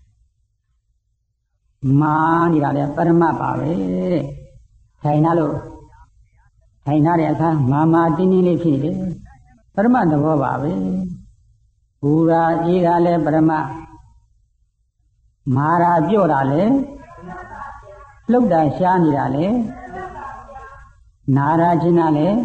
မာနေတာလေပရမတ်ပါပဲတဲ့ခိုင်နာလို့ထိုင်ထားတဲ့အခါမာမာတင်းတင်းလေးဖြစ်တယ်ပရမတ်သဘောပါပဲဘူရာအေးရာလည်းပရမတ်မာရာပြော့တာလည်းလှုပ်တာရှားနေတာလည်းနာရာချင်းတာလည်း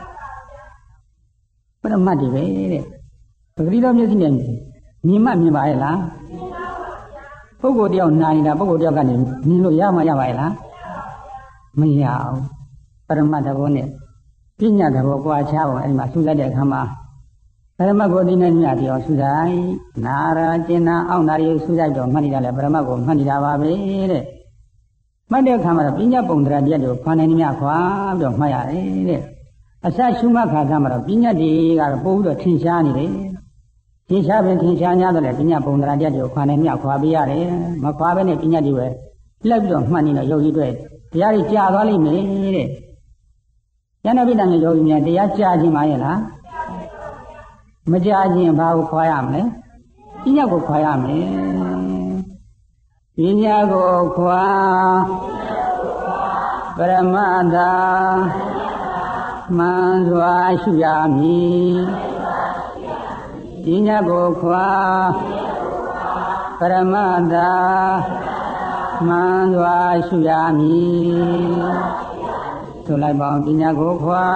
ပရမတ်တွေပဲတဲ့ပဂတိတော်မျက်စိနဲ့မြင်မှမြင်ပါရဲ့လားပုဂ္ဂိုလ်တယောက်နာနေတာပုဂ္ဂိုလ်တယောက်ကနေမြင်လို့ရမှရပါရဲ့လားမရဘူးပရမတ်သဘောနဲ့ပညာသဘောကွာခြားပုံအဲ့ဒီမှာဆူလိုက်တဲ့အခါမှာပရမတ်ကိုသိနေမြတ်ပြောဆူလိုက်နာရာကျင်နာအောင်နာရီဆူလိုက်တော့မှတ်နေတာလေပရမတ်ကိုမှတ်နေတာပါပဲတဲ့မှတ်တဲ့အခါမှာတော့ပညာပုံတရားတရားတွေကိုခွာနေမြတ်ခွာပြီးတော့မှတ်ရတယ်တဲ့အစရှုမှတ်ခါကမှာတော့ပညာတွေကတော့ပို့ပြီးတော့ထင်ရှားနေတယ်ထင်ရှားပင်ထင်ရှား냐တော့လေပညာပုံတရားတရားတွေကိုခွာနေမြတ်ခွာပေးရတယ်မခွာဘဲနဲ့ပညာတွေပဲလက်ပြီးတော့မှတ်နေတော့ယုတ်ကြီးတွေ့တရားတွေကြာသွားလိမ့်မယ်တဲ့ဉာဏ်ပိဋကနဲ့ယောဂီများတရားကြာခြင်းပါရဲ့လားမကြာခြင်းဘာကိုခွာရမလဲပညာကိုခွာရမယ်ပညာကိုခွာပရမတ္ထမှန်စွာရှုရမည်ပညာကိုခွာပရမတ္ထမှန်စွာရှုရမည်ဆိုလိုက်ပါအောင်ပညာကိုခွာ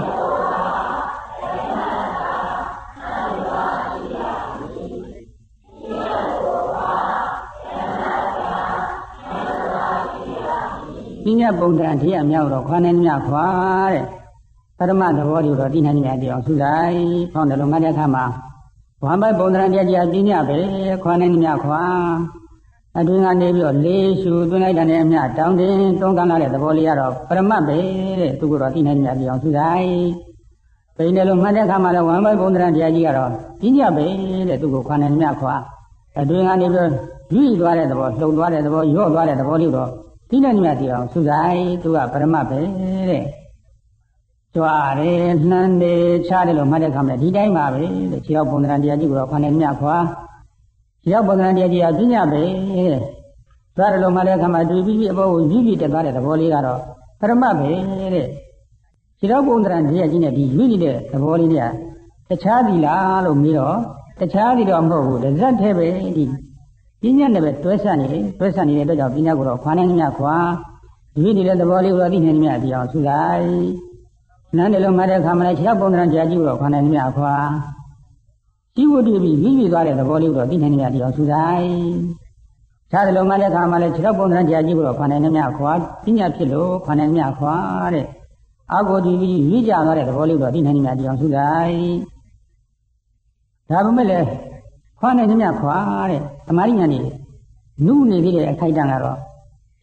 ပညာပုံတန်တရားမြောက်တော့ခွာနေမြခွာတဲ့ပရမသဘောတွေတော့သိနိုင်နေတယ်အောင်ဆုလိုက်ဖောင်းတယ်လို့မှတ်တဲ့အခါမှာဝမ်းပိုက်ပုံတန်တရားကြီးပညာပဲခွာနေမြခွာအတွင်းကနေပြီးတော့လေးရှုသွင်းလိုက်တဲ့နဲ့အမြတောင်းတင်တွန်းကမ်းလာတဲ့သဘောလေးကတော့ပရမတ်ပဲတဲ့သူကတော့သိနိုင်မြတ်ပြောင်းသူတိုင်းပိန်တယ်လို့မှတ်တဲ့အခါမှာလည်းဝမ်းပိုက်ဘုံတရားတရားကြီးကတော့ပညာပဲတဲ့သူကိုခွာနေမြခွာအတွင်းကနေပြီးတော့ယူသွားတဲ့သဘောလှုပ်သွားတဲ့သဘောရော့သွားတဲ့သဘောလေးတော့သိနိုင်မြတ်ပြောင်းသူတိုင်းသူကပရမတ်ပဲတဲ့ကြွားတယ်နှမ်းတယ်ချားတယ်လို့မှတ်တဲ့အခါမှာဒီတိုင်းပါပဲတဲ့ခြေရောက်ဘုံတရားတရားကြီးကိုခွာနေမြခွာရောက်ပုံစံတရားကြီးပညာပဲတဲ့။ဒါရလုံးမှလည်းခါမှတွေ့ပြီးပြီးအပေါ်ကိုယူပြီးတက်သွားတဲ့သဘောလေးကတော့ပရမတ်ပဲတဲ့။ခြေရောက်ပုံစံတရားကြီးနဲ့ဒီယူနေတဲ့သဘောလေးတွေကတခြားသည်လားလို့မေးတော့တခြားသည်တော့မဟုတ်ဘူး။ဇက်ထဲပဲဒီပညာနဲ့ပဲတွဲဆက်နေတယ်။တွဲဆက်နေတဲ့အတွက်ကြောင့်ပညာကိုတော့ခွာနိုင်မြခွာယူနေတဲ့သဘောလေးကိုတော့သိနေမြဒီအောင်ဆုလိုက်။နန်းတယ်လုံးမှလည်းခါမှလည်းခြေရောက်ပုံစံတရားကြီးကိုတော့ခွာနိုင်မြခွာဒီဝတ္တိပြီးပြီးပြီးသွားတဲ့သဘောလေးကိုတော့သိနိုင်နေရတရားဆူတိုင်း။ခြားတယ်လို့မှလည်းခါမှလည်းခြေတော့ပုံသဏ္ဍာန်ကြာကြီးကိုတော့ခွာနိုင်နေမြခွာပညာဖြစ်လို့ခွာနိုင်မြခွာတဲ့။အာကိုဒီပြီးရွေးကြသွားတဲ့သဘောလေးကိုတော့သိနိုင်နေရတရားဆူတိုင်း။ဒါပေမဲ့လည်းခွာနိုင်နေမြခွာတဲ့။သမာဓိဉာဏ်နေနုနေသေးတဲ့အခိုက်အတန့်ကတော့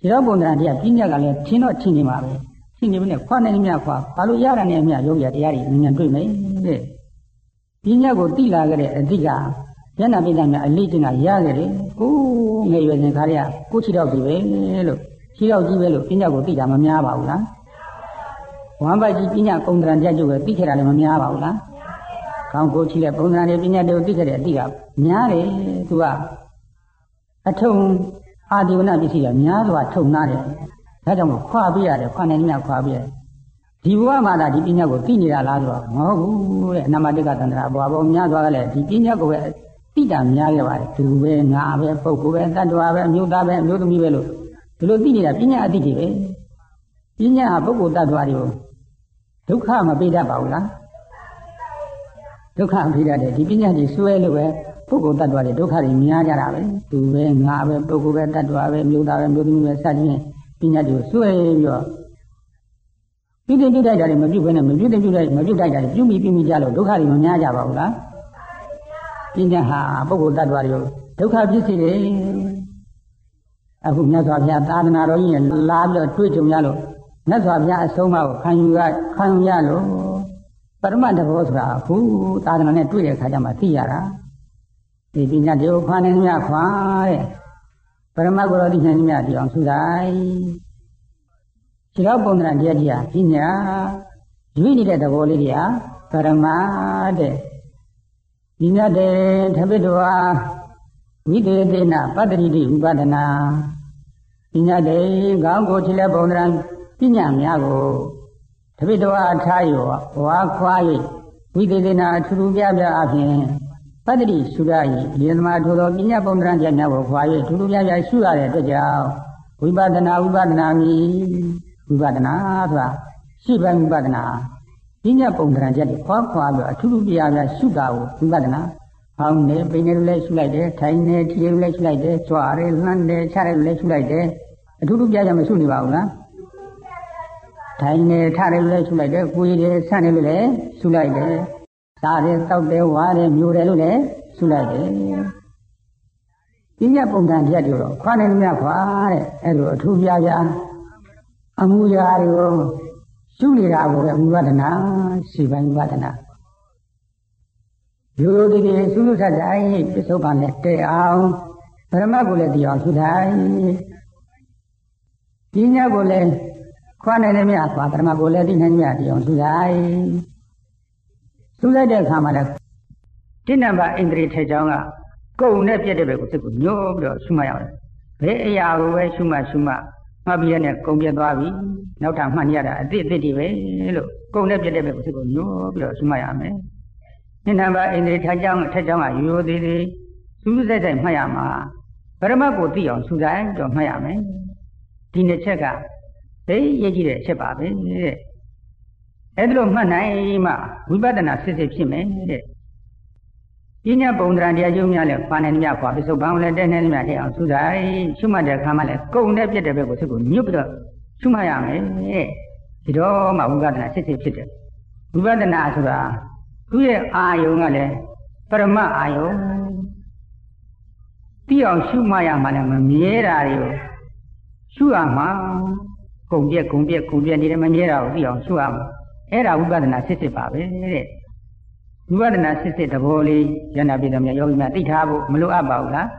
ဒီတော့ပုံသဏ္ဍာန်တရားပညာကလည်းထင်တော့ထင်နေမှာပဲထင်နေပြီနဲ့ခွာနေမြခွာဘာလို့ရတာနဲ့အမြယောဂီတရားတွေဉာဏ်တွေ့မယ်တဲ့ပညာကိုသိလာခဲ့တဲ့အတိကဉာဏ်ပိဋကများအလေးတင်ကရခဲ့တယ်ကိုငယ်ရွယ်စဉ်ခါတွေကကိုချီတော့ပြီပဲလို့ချီတော့ကြီးပဲလို့ပညာကိုသိတာမများပါဘူးလားဝမ်းပိုက်ကြီးပညာကုံသဏ္ဍာန်တရားကျုပ်ပဲသိခဲ့တာလည်းမများပါဘူးလားကောင်းကိုချီတဲ့ပုံသဏ္ဍာန်တွေပညာတွေကိုသိခဲ့တဲ့အတိကများတယ်သူကအထုံအာဒီဝနပစ္စည်းကများစွာထုံနာတယ်ဒါကြောင့်မို့ခွာပြရတယ်ခွာနေမြခွာပြရတယ်ဒီဘဝမှာဒါဒီပညာကိုသိနေတာလားဆိုတော့မဟုတ်ဘူးတဲ့အနာမတိကသန္တရာဘဝပေါ်များသွားကြလေဒီပညာကိုပဲသိတာများခဲ့ပါတယ်သူပဲငါပဲပုဂ္ဂိုလ်ပဲတ attva ပဲအမျိုးသားပဲအမျိုးသမီးပဲလို့ဒီလိုသိနေတာပညာအတိတွေပဲပညာဟာပုဂ္ဂိုလ်တ attva တွေကိုဒုက္ခမပေးတတ်ပါဘူးလားဒုက္ခမပေးတတ်တယ်ဒီပညာတွေစွဲလို့ပဲပုဂ္ဂိုလ်တ attva တွေဒုက္ခတွေများကြတာပဲသူပဲငါပဲပုဂ္ဂိုလ်ပဲတ attva ပဲအမျိုးသားပဲအမျိုးသမီးပဲစသဖြင့်ပညာတွေကိုစွဲပြီးတော့ပြုတင်ပြုတိုက်တာတွေမပြုဘဲနဲ့မပြုတင်ပြုတိုက်မပြုတိုက်တာတွေပြုမိပြုမိကြလို့ဒုက္ခတွေမများကြပါဘူးလားပညာဟာပုဂ္ဂိုလ်တ attva တွေကိုဒုက္ခဖြစ်စေတယ်အခုမြတ်စွာဘုရားသာသနာတော်ကြီးနဲ့လာပြီးတော့တွေ့ကြုံရလို့မြတ်စွာဘုရားအဆုံးအမကိုခံယူရခံယူရလို့ပရမတ္တဘောဆိုတာအခုသာသနာနဲ့တွေ့တဲ့အခါကျမှသိရတာဒီပညာတွေကိုခွာနေမြခွာတဲ့ပရမတ်ကိုယ်တော်သိဉာဏ်မြတ်ဒီအောင်ဆုတိုင်းခြေတော်ပုံသဏ္ဍာန်တရားတရားပညာရွေးနေတဲ့သဘောလေးတွေကပရမတ်တဲ့ဒီမြတ်တဲ့သဗ္ဗတောဝိသေသေနပတ္တိတိဥပဒနာပညာတဲ့ခေါင်းကိုခြေလက်ပုံသဏ္ဍာန်ပညာများကိုသဗ္ဗတောအထားရောဝါခွာ၍ဝိသေသေနအထူးထူးပြပြအဖြစ်ပတ္တိရှုရ၏ဒီသမားထိုသောပညာပုံသဏ္ဍာန်တရားများကိုခွာ၍ထူးထူးပြပြရှုရတဲ့အတွက်ကြောင့်ဝိပဿနာဝိပဿနာမည်ဝိပဿနာဆိုတာရှိပိုင်းဝိပဿနာပညာပုံသဏ္ဍာန်ချက်တွေခွာခွာပြီးအထူးထူးပြပြရှုတာကိုဝိပဿနာဟောင်းနေပိနေလို့လည်းရှုလိုက်တယ်ထိုင်နေထီလို့လည်းရှုလိုက်တယ်ကြွားရဲလှမ်းတယ်ချရဲလို့လည်းရှုလိုက်တယ်အထူးထူးပြပြမရှုနေပါဘူးလားထိုင်နေထရဲလို့လည်းရှုလိုက်တယ်ကိုယ်ရည်ဆန့်နေလို့လည်းရှုလိုက်တယ်စားတယ်တောက်တယ်ဝါတယ်မျိုးတယ်လို့လည်းရှုလိုက်တယ်ပညာပုံသဏ္ဍာန်ချက်တွေတော့ခွာနေလို့များခွာတဲ့အဲ့လိုအထူးပြပြအမှုရာတွေကိုရှုနေတာကိုပဲဝိပဿနာရှိပိုင်းဝိပဿနာရိုးရိုးတည်းတည်းရှုလို့ဆက်တိုင်းပစ္စုပန်နဲ့တည်အောင်ပရမတ်ကိုလည်းတရားရှုတိုင်းပညာကိုလည်းခွာနိုင်တယ်မြတ်ခွာပရမတ်ကိုလည်းသိနိုင်မြတ်တရားရှုတိုင်းရှုလိုက်တဲ့အခါမှာလည်းတိဏ္ဍပါဣန္ဒြေထေချောင်းကကုံနဲ့ပြည့်တဲ့ဘက်ကိုစိတ်ကိုညှိုးပြီးတော့ရှုမှတ်ရအောင်ဘယ်အရာကိုပဲရှုမှတ်ရှုမှတ်မှတ်ပြီးရတဲ့ကုံပြတ်သွားပြီနောက်ထပ်မှတ်ရတာအတိအသစ်တွေပဲလို့ကုံနဲ့ပြည့်တဲ့ဘက်ကိုစိတ်ကိုညှိုးပြီးတော့ရှုမှတ်ရမယ်နိဏ္ဍပါဣန္ဒြေထေချောင်းထေချောင်းကရိုးရိုးသေးသေးစူးစူးဆိုင်ဆိုင်မှတ်ရမှာပရမတ်ကိုသိအောင်စူးဆိုင်တော့မှတ်ရမယ်ဒီနှစ်ချက်ကသိရေးကြည့်တဲ့အချက်ပါပဲတဲ့အဲ့ဒါလို့မှတ်နိုင်မှဝိပဿနာစစ်စစ်ဖြစ်မယ်တဲ့ပညာပုံသဏ္ဍာန်တရားကျုံများလဲပါနေမြတ်ခွာပစ္စုပန်လည်းတဲ့နေမြတ်တဲ့အောင်စူးဆိုင်ရှုမှတ်တဲ့အခါမှလည်းကုံနဲ့ပြည့်တဲ့ဘက်ကိုစိတ်ကိုညှို့ပြီးတော့ရှုမှတ်ရမယ်တဲ့ဒီတော့မှဝိပဿနာစစ်စစ်ဖြစ်တယ်ဝိပဿနာဆိုတာသူ့ရဲ့အာယုံကလည်းပရမတ်အာယုံသိအောင်ရှုမှတ်ရမှလည်းမမြဲတာတွေကိုရှုရမှာကုံပြက်ကုံပြက်ကုံပြက်နေတယ်မမြဲတာကိုသိအောင်ရှုရမှာအဲ့ဒါဝိပဿနာစစ်စစ်ပါပဲတဲ့ဝိပဿနာစစ်စစ်သဘောလေးယန္တာပြည်တော်များယောဂီများသိထားဖို့မလိုအပ်ပါဘူးလား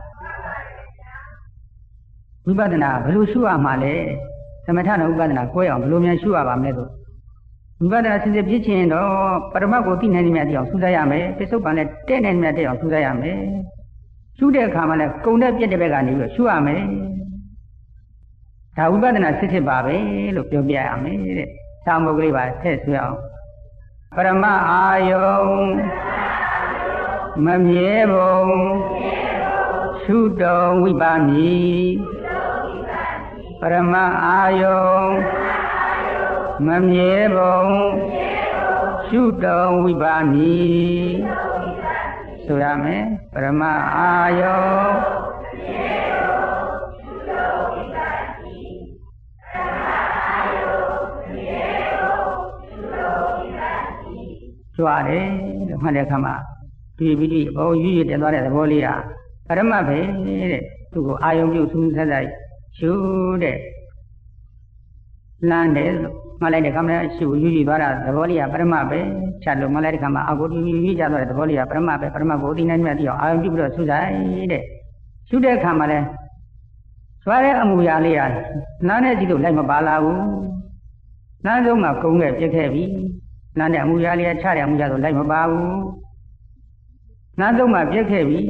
ဝိပဿနာဘယ်လိုရှုရမှာလဲသမထနဲ့ဝိပဿနာကိုယ်အောင်ဘယ်လိုများရှုရပါမလဲဆိုဝိပဿနာစစ်စစ်ဖြစ်ခြင်းတော့ပရမတ်ကိုသိနိုင်နေမြတ်တရားစူးစမ်းရမယ်ပစ္စုပန်နဲ့တဲ့နိုင်မြတ်တရားစူးစမ်းရမယ်ရှုတဲ့အခါမှာလည်းကုံတဲ့ပြည့်တဲ့ဘက်ကနေပြီးတော့ရှုရမယ်ဒါဝိပဿနာစစ်စစ်ပါပဲလို့ပြောပြရမယ်တဲ့သာမုတ်ကလေးပါထည့်ဆွဲအောင်ပရမအာယုံမမြဲပုံရှုတော်ဝိပါမည်ပရမအာယုံမမြဲပုံရှုတော်ဝိပါမည်ဆိုရမယ်ပရမအာယုံကြွားတယ်လို့မှတ်တဲ့အခါမှာဒီပိဋိဘောရွရွတက်သွားတဲ့သဘောလေးဟာပရမတ်ပဲတဲ့သူ့ကိုအာယုံပြုစူးစမ်းဆိုင်ရှုတဲ့ lan để mà lại để cầm lại sự duy trì đó là the body à Brahma về chặt luôn mà lại cầm à cô duy trì đó là the body à Brahma về Brahma cô tin nên mà điều ai cũng biết suy giải để suy để cầm mà lại xóa đấy ông già liền nó này chỉ đủ lại mà bà la u nó giống mà công nghệ chưa khéo đi nó này ông già liền cha này ông già rồi lại mà bà u nó giống mà chưa khéo đi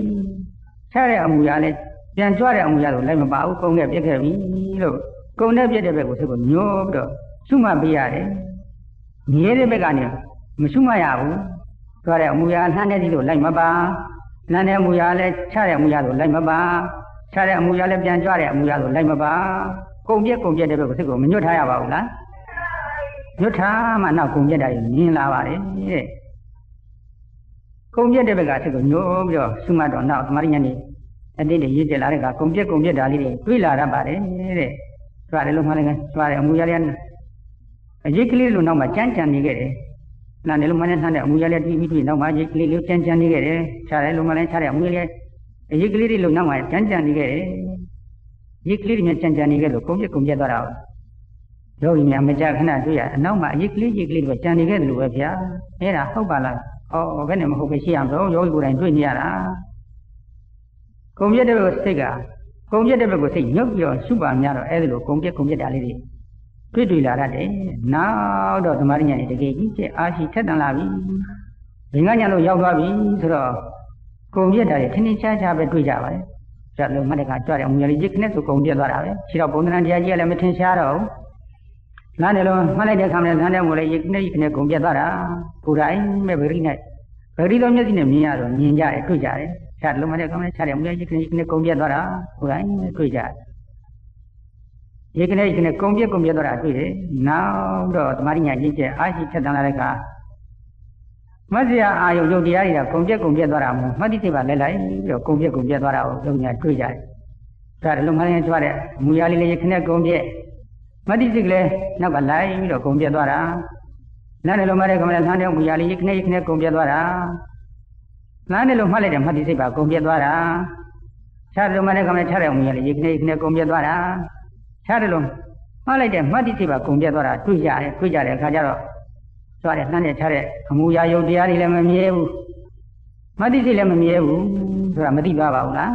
cha này ông già liềnပြန်ကြွတဲ့အောင်ရတော့လိုက်မပါဘူးကုန်းနဲ့ပြက်ခဲ့ပြီလို့ကုန်းနဲ့ပြက်တဲ့ဘက်ကိုသူကညှိုးပြီးတော့ရှုမှတ်ပေးရတယ်။မြဲတဲ့ဘက်ကနေမရှုမှတ်ရဘူး။ကြွတဲ့အမူအရာနှမ်းတဲ့ဒီလိုလိုက်မပါ။နှမ်းတဲ့အမူအရာလည်းချတဲ့အမူအရာဆိုလိုက်မပါ။ချတဲ့အမူအရာလည်းပြန်ကြွတဲ့အမူအရာဆိုလိုက်မပါ။ကုန်းပြက်ကုန်းပြက်တဲ့ဘက်ကိုသူကမညှို့ထားရပါဘူးလား။ညှို့ထားမှနောက်ကုန်းပြက်တာကြီးမြင်လာပါလေတဲ့။ကုန်းပြက်တဲ့ဘက်ကသူကညှိုးပြီးတော့ရှုမှတ်တော့နောက်သမာဓိဉာဏ်ကြီးအတိတ်ရည်ကြလာတဲ့ကကုန်ပြက်ကုန်ပြက်ဓာတ်လေးတွေတွေးလာရပါတယ်တဲ့။ကြွားတယ်လို့မှလည်းကြွားတယ်အမူအရာလေးအရေးကလေးလိုနောက်မှကြမ်းကြမ်းနေခဲ့တယ်။နားတယ်လို့မှလည်းနှမ်းတယ်အမူအရာလေးပြီးပြီးနောက်မှအရေးကလေးလိုကြမ်းကြမ်းနေခဲ့တယ်။ခြားတယ်လို့မှလည်းခြားတယ်အမူအရာလေးအရေးကလေးတွေလိုနောက်မှကြမ်းကြမ်းနေခဲ့တယ်။အရေးကလေးတွေနဲ့ကြမ်းကြမ်းနေခဲ့လို့ကုန်ပြက်ကုန်ပြက်သွားတာ။ယောဂီများမကြခဏတွေ့ရအနောက်မှအရေးကလေးရေးကလေးတွေကြမ်းနေခဲ့တယ်လို့ပဲဗျာ။အဲ့ဒါဟုတ်ပါလား။အော်ဘယ်နဲ့မဟုတ်ပဲရှိအောင်တော့ယောဂီကိုယ်တိုင်တွေ့နေရတာ။ကုန်ပြက်တဲ့ဘက်ကိုစိတ်ကကုန်ပြက်တဲ့ဘက်ကိုစိတ်ညှုပ်ပြီးတော့ရှုပါများတော့အဲ့ဒီလိုကုန်ပြက်ကုန်ပြက်တာလေးတွေတွေ့တွေ့လာရတယ်။နောက်တော့သမာဓိဉာဏ်နဲ့တကယ်ကြီးကျအားရှိထက်တန်လာပြီ။ဘင်္ဂညာလို့ရောက်သွားပြီဆိုတော့ကုန်ပြက်တာတွေထင်းထင်းရှားရှားပဲတွေ့ကြပါတယ်။ဒါလို့မှတ်တဲ့ကကြွတယ်အမူအရာလေးကြီးခနဲ့ဆိုကုန်ပြက်သွားတာပဲ။ခြေတော့ပုံသဏ္ဍာန်တရားကြီးကလည်းမထင်ရှားတော့ဘူး။နားတယ်လို့မှတ်လိုက်တဲ့အခါမှာနားတယ်မို့လေကြီးခနဲ့ကြီးခနဲ့ကုန်ပြက်သွားတာ။ကိုယ်တိုင်မဲ့ဗရိနဲ့ဗရိတော်မျက်စိနဲ့မြင်ရတော့မြင်ကြတယ်တွေ့ကြတယ်။ခြားလုံးမတဲ့ကောင်းနဲ့ခြားတယ်အမူအရာကြီးခနဲ့ကုန်ပြက်သွားတာကိုယ်တိုင်တွေ့ကြတယ်။ဒီကနေ့ဒီကနေ့ကုန်ပြက်ကုန်ပြက်သွားတာတွေ့တယ်။နောက်တော့သမာဓိဉာဏ်ကြီးကျအားရှိထက်တန်လာတဲ့အခါမဇ္ဈိယအာယုယုတ်တရားတွေကကုန်ပြက်ကုန်ပြက်သွားတာမဟုတ်မှတ်တိစိတ်ပါလဲလိုက်ပြီးတော့ကုန်ပြက်ကုန်ပြက်သွားတာကိုလုံးညာတွေ့ကြတယ်။ဒါလည်းလုံးမနဲ့ကြွားတဲ့အမူအရာလေးလေးခနဲ့ကုန်ပြက်မှတ်တိစိတ်ကလေးနောက်ကလိုက်ပြီးတော့ကုန်ပြက်သွားတာ။နားနဲ့လုံးမတဲ့ကမ္မလာဆန်းတဲ့အမူအရာလေးခနဲ့ခနဲ့ကုန်ပြက်သွားတာ။နားနဲ့လုံးမှတ်လိုက်တဲ့မှတ်တိစိတ်ပါကုန်ပြက်သွားတာ။ခြားလုံးမတဲ့ကမ္မလာခြားတဲ့အမူအရာလေးခနဲ့ခနဲ့ကုန်ပြက်သွားတာ။ခြားတယ်လို့မှတ်လိုက်တဲ့မှတ်တိစိတ်ပါကုန်ပြက်သွားတာတွေ့ကြတယ်တွေ့ကြတဲ့အခါကျတော့ကြွားတဲ့နှမ်းနဲ့ခြားတဲ့အမူအရာယုတ်တရားတွေလည်းမမြဲဘူးမှတ်တိစိတ်လည်းမမြဲဘူးဆိုတာမသိပါပါဘူးလား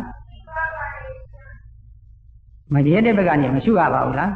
မမြဲတဲ့ဘက်ကနေမရှုရပါဘူးလား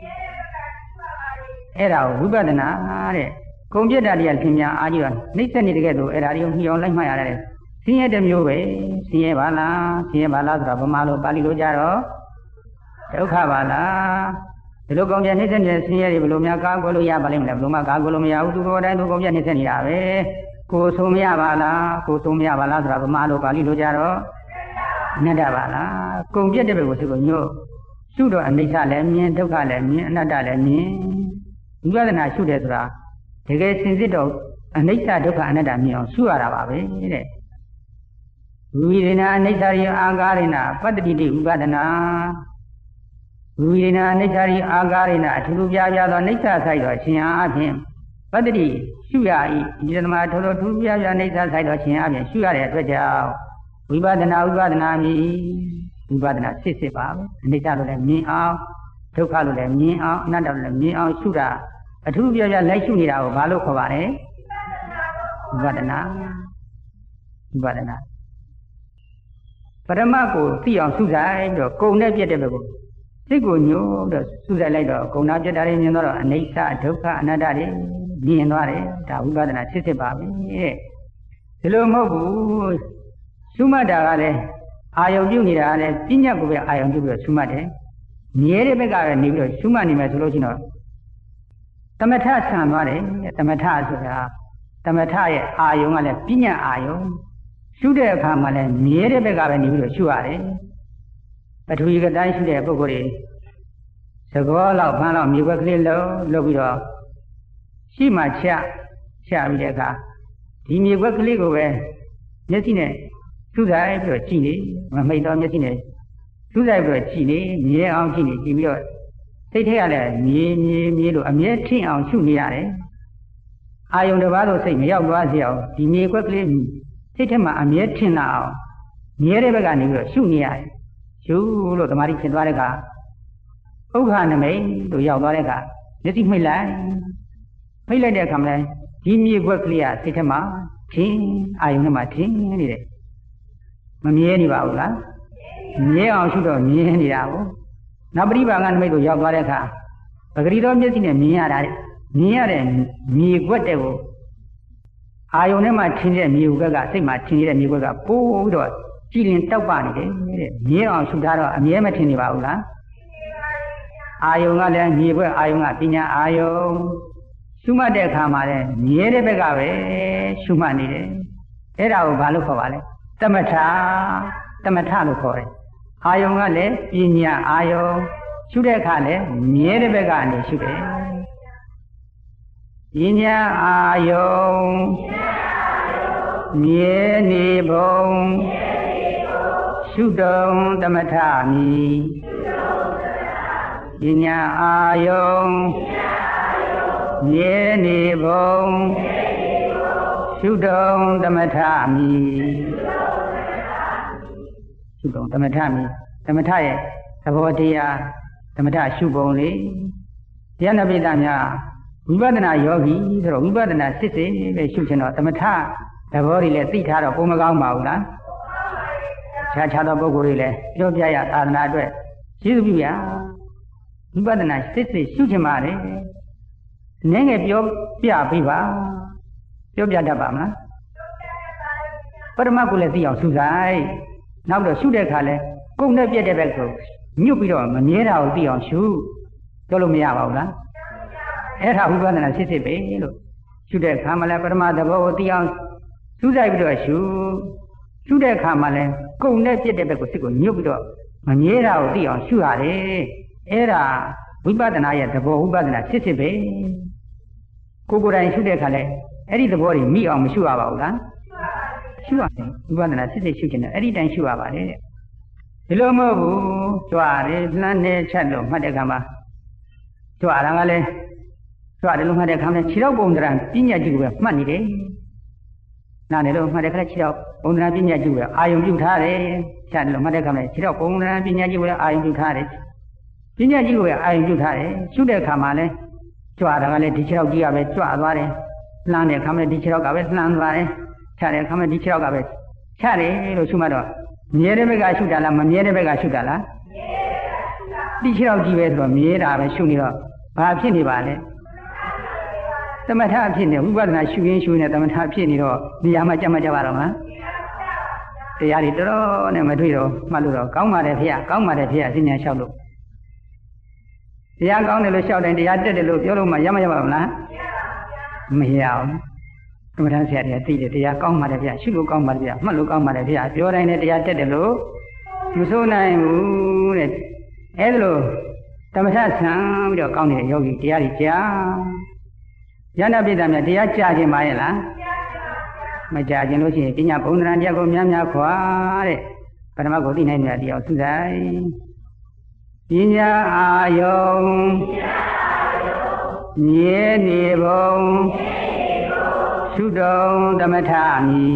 အဲ့ဒါကိုဝိပဿနာတဲ့ကုန်ပြက်တာတွေကသင်များအားကြီးတော့နှိမ့်ဆက်နေတကယ်လို့အဲ့ဒါတွေကိုညှိအောင်လိုက်မှတ်ရတယ်ဆင်းရဲတဲ့မျိုးပဲဆင်းရဲပါလားဆင်းရဲပါလားဆိုတာဗမာလိုပါဠိလိုကြတော့ဒုက္ခပါလားဒီလိုကောင်းပြနှိမ့်ဆက်နေတဲ့ဆင်းရဲတွေဘယ်လိုများကားကွယ်လို့ရပါလိမ့်မလဲဘယ်လိုမှကားကွယ်လို့မရဘူးသူတို့တိုင်းသူကောင်းပြနှိမ့်ဆက်နေတာပဲကိုယ်ဆုံးမရပါလားကိုယ်ဆုံးမရပါလားဆိုတာဗမာလိုပါဠိလိုကြတော့နတ္တပါလားကုန်ပြက်တဲ့ဘက်ကိုသူကညှို့ရှုတော့အနိစ္စလည်းမြင်ဒုက္ခလည်းမြင်အနတ္တလည်းမြင်ဝိပဿနာရှုတယ်ဆိုတာတကယ်စင်စစ်တော့အနိစ္စဒုက္ခအနတ္တမြင်အောင်ရှုရတာပါပဲတဲ့ဝိရိနာအနိစ္စရိအာဂါရိနာပတ္တိတိဥပဒနာဝိရိနာအနိစ္စရိအာဂါရိနာအထူးပြပြသောအနိစ္စဆိုင်သောရှင်အားဖြင့်ပတ္တိရှုရ၏ဒီသမားထိုထိုထူးပြပြအနိစ္စဆိုင်သောရှင်အားဖြင့်ရှုရတဲ့အတွက်ကြောင့်ဝိပဿနာဥပဒနာမြည်ဝိပဿနာစစ်စစ်ပါပဲအနိစ္စလို့လည်းမြင်အောင်ဒုက္ခလို့လည်းမြင်အောင်အနတ္တလို့လည်းမြင်အောင်ရှုတာအထူးပြပြလိုက်ရှုနေတာကိုဘာလို့ခေါ်ပါလဲဝိပဿနာဝိပဿနာပရမတ်ကိုသိအောင်ရှုဆိုင်တော့ကုံနဲ့ပြည့်တဲ့ဘက်ကိုစိတ်ကိုညှို့တော့ရှုဆိုင်လိုက်တော့ကုံနာပြည့်တာတွေမြင်တော့အနိစ္စဒုက္ခအနတ္တတွေမြင်သွားတယ်ဒါဝိပဿနာစစ်စစ်ပါပဲတဲ့ဒီလိုမဟုတ်ဘူးရှုမှတ်တာကလည်းအာယုံပြုနေတာကလည်းပညာကိုပဲအာယုံပြုပြီးတော့ရှုမှတ်တယ်မြဲတဲ့ဘက်ကလည်းနေပြီးတော့ရှုမှတ်နေမယ်ဆိုလို့ရှိရင်တော့သမထဆံသွားတယ်သမထဆိုတာသမထရဲ့အာယုံကလည်းပညာအာယုံရှုတဲ့အခါမှာလည်းမြဲတဲ့ဘက်ကပဲနေပြီးတော့ရှုရတယ်ပထဝီကတိုင်းရှုတဲ့ပုဂ္ဂိုလ်တွေသကောလောက်ဖန်းလောက်မြေွက်ကလေးလုံးလုပ်ပြီးတော့ရှိမှချချပြီးတဲ့အခါဒီမြေွက်ကလေးကိုပဲမျက်စိနဲ့ရှုဆိုင်ပြီးတော့ကြည့်နေမမိတ်တော့မျက်စိနဲ့ရှုဆိုင်ပြီးတော့ကြည့်နေမြဲအောင်ကြည့်နေကြည့်ပြီးတော့စိတ်ထဲကလည်းမြေမြေမြေလို့အမြဲထင်အောင်ရှုနေရတယ်အာယုံတစ်ပါးလို့စိတ်မရောက်သွားစေအောင်ဒီမြေွက်ကလေးစိတ်ထဲမှာအမြဲထင်လာအောင်မြဲတဲ့ဘက်ကနေပြီးတော့ရှုနေရတယ်ရှုလို့သမာဓိဖြစ်သွားတဲ့အခါဥက္ခနမိတ်လို့ရောက်သွားတဲ့အခါမျက်စိမိတ်လိုက်မိတ်လိုက်တဲ့အခါမှာဒီမြေခွက်ကလေးကစိတ်ထဲမှာထင်းအာယုံထဲမှာထင်းနေတယ်မမြဲနေပါဘူးလားမြဲအောင်ရှုတော့မြဲနေတာကိုနောက်ပရိပါကနမိတ်ကိုရောက်သွားတဲ့အခါပဂရိတော်မျက်စိနဲ့မြင်ရတာမြင်ရတဲ့မြေခွက်တဲ့ကိုအာယုံထဲမှာထင်းတဲ့မြေခွက်ကစိတ်မှာထင်းနေတဲ့မြေခွက်ကပိုးပြီးတော့ကြည်လင်တောက်ပနေတယ်တဲ့မြဲအောင်ရှုထားတော့အမြဲမထင်နေပါဘူးလားအာယုံကလည်းမြေခွက်အာယုံကပညာအာယုံရှုမှတ်တဲ့အခါမှာလည်းမြဲတဲ့ဘက်ကပဲရှုမှတ်နေတယ်အဲ့ဒါကိုဘာလို့ခေါ်ပါလဲသမထသမထလို့ခေါ်တယ်အာယုံကလည်းပညာအာယုံရှုတဲ့အခါလည်းမြဲတဲ့ဘက်ကနေရှုတယ်ပညာအာယုံမြဲနေဘုံရှုတုံသမထမိပညာအာယုံမြဲနေဘုံရှုတုံသမထမိရှုတုံသမထမိသမထရဲ့သဘောတရားသမထရှုပုံလေးတရားနာပိဋကများဝိပဿနာယောဂီဆိုတော့ဝိပဿနာစစ်စစ်ပဲရှုချင်တော့သမထသဘောတွေလည်းသိထားတော့ပုံမကောင်းပါဘူးလားခြားခြားသောပုဂ္ဂိုလ်တွေလည်းပြောပြရသာသနာအတွက်ကျေးဇူးပြုရဝိပဿနာစစ်စစ်ရှုချင်ပါတယ်နည်းငယ်ပြောပြပေးပါပြောပြတတ်ပါမလားပရမတ်ကိုလည်းသိအောင်ရှုဆိုင်နောက်တော့ရှုတဲ့အခါလဲကုန်နဲ့ပြက်တဲ့ဘက်ကိုညှုပ်ပြီးတော့မမြဲတာကိုသိအောင်ရှုပြောလို့မရပါဘူးလားအဲ့ဒါဝိပဿနာစစ်စစ်ပဲလို့ရှုတဲ့အခါမှာလဲပရမတ်သဘောကိုသိအောင်ရှုဆိုင်ပြီးတော့ရှုရှုတဲ့အခါမှာလဲကုန်နဲ့ပြက်တဲ့ဘက်ကိုစစ်ကိုညှုပ်ပြီးတော့မမြဲတာကိုသိအောင်ရှုရတယ်အဲ့ဒါဝိပဿနာရဲ့သဘောဝိပဿနာစစ်စစ်ပဲကိုကိုယ်တိုင်ရှုတဲ့အခါလဲအဲ့ဒီသဘောတွေမိအောင်မရှုရပါဘူးလားရှုရတယ်ဝိပဿနာစစ်စစ်ရှုခြင်းနဲ့အဲ့ဒီတိုင်းရှုရပါတယ်ဒီလိုမဟုတ်ဘူးကြွားတယ်လှမ်းနေချက်လို့မှတ်တဲ့အခါမှာကြွားတာကလည်းကြွားတယ်လို့မှတ်တဲ့အခါမှာခြေထောက်ပုံသဏ္ဍာန်ပညာကြည့်ကိုပဲမှတ်နေတယ်နားတယ်လို့မှတ်တဲ့အခါခြေထောက်ပုံသဏ္ဍာန်ပညာကြည့်ကိုပဲအာယုံပြုထားတယ်ချက်တယ်လို့မှတ်တဲ့အခါမှာခြေထောက်ပုံသဏ္ဍာန်ပညာကြည့်ကိုပဲအာယုံပြုထားတယ်ပညာကြည့်ကိုပဲအာယုံပြုထားတယ်ရှုတဲ့အခါမှာလည်းကြွားတာကလည်းဒီခြေထောက်ကြီးကပဲကြွားသွားတယ်လှမ်းတဲ့အခါမှာဒီခြေထောက်ကပဲလှမ်းသွားတယ်ချတဲ့အခါမှာဒီခြေထောက်ကပဲချတယ်လို့ရှုမှတ်တော့မြဲတဲ့ဘက်ကရှုတာလားမမြဲတဲ့ဘက်ကရှုတာလားဒီခြေထောက်ကြီးပဲဆိုတော့မြဲတာပဲရှုနေတော့ဘာဖြစ်နေပါလဲသမထဖြစ်နေဝိပဿနာရှုရင်းရှုနေသမထဖြစ်နေတော့နေရာမှာကြက်မကြပါတော့မလားတရားတွေတော်တော်နဲ့မတွေ့တော့မှတ်လို့တော့ကောင်းပါတယ်ဖေ။ကောင်းပါတယ်ဖေ။စဉ်းညာလျှောက်လို့တရားကောင်းတယ်လို့လျှောက်တယ်တရားတက်တယ်လို့ပြောလို့မှရမရပါမလားမရအောင်ကမ္မဋ္ဌာန်းဆရာတွေကသိတယ်တရားကောင်းပါတယ်ဖေ။ရှုလို့ကောင်းပါတယ်ဖေ။မှတ်လို့ကောင်းပါတယ်ဖေ။ပြောတိုင်းနဲ့တရားတက်တယ်လို့မဆိုးနိုင်ဘူးတဲ့အဲဒါလို့သမထဆံပြီးတော့ကောင်းနေတဲ့ယောဂီတရားတွေကြားယန္တပိဋကများတရားကြားခြင်းပါရဲ့လားမကြားခြင်းလို့ရှိရင်ပညာဘုံသဏ္ဍာန်တရားကိုများများခွာတဲ့ပထမကိုသိနိုင်တဲ့တရားသုဆိုင်ပညာအာယုံမြဲနေဘုံရှုတုံသမထမိ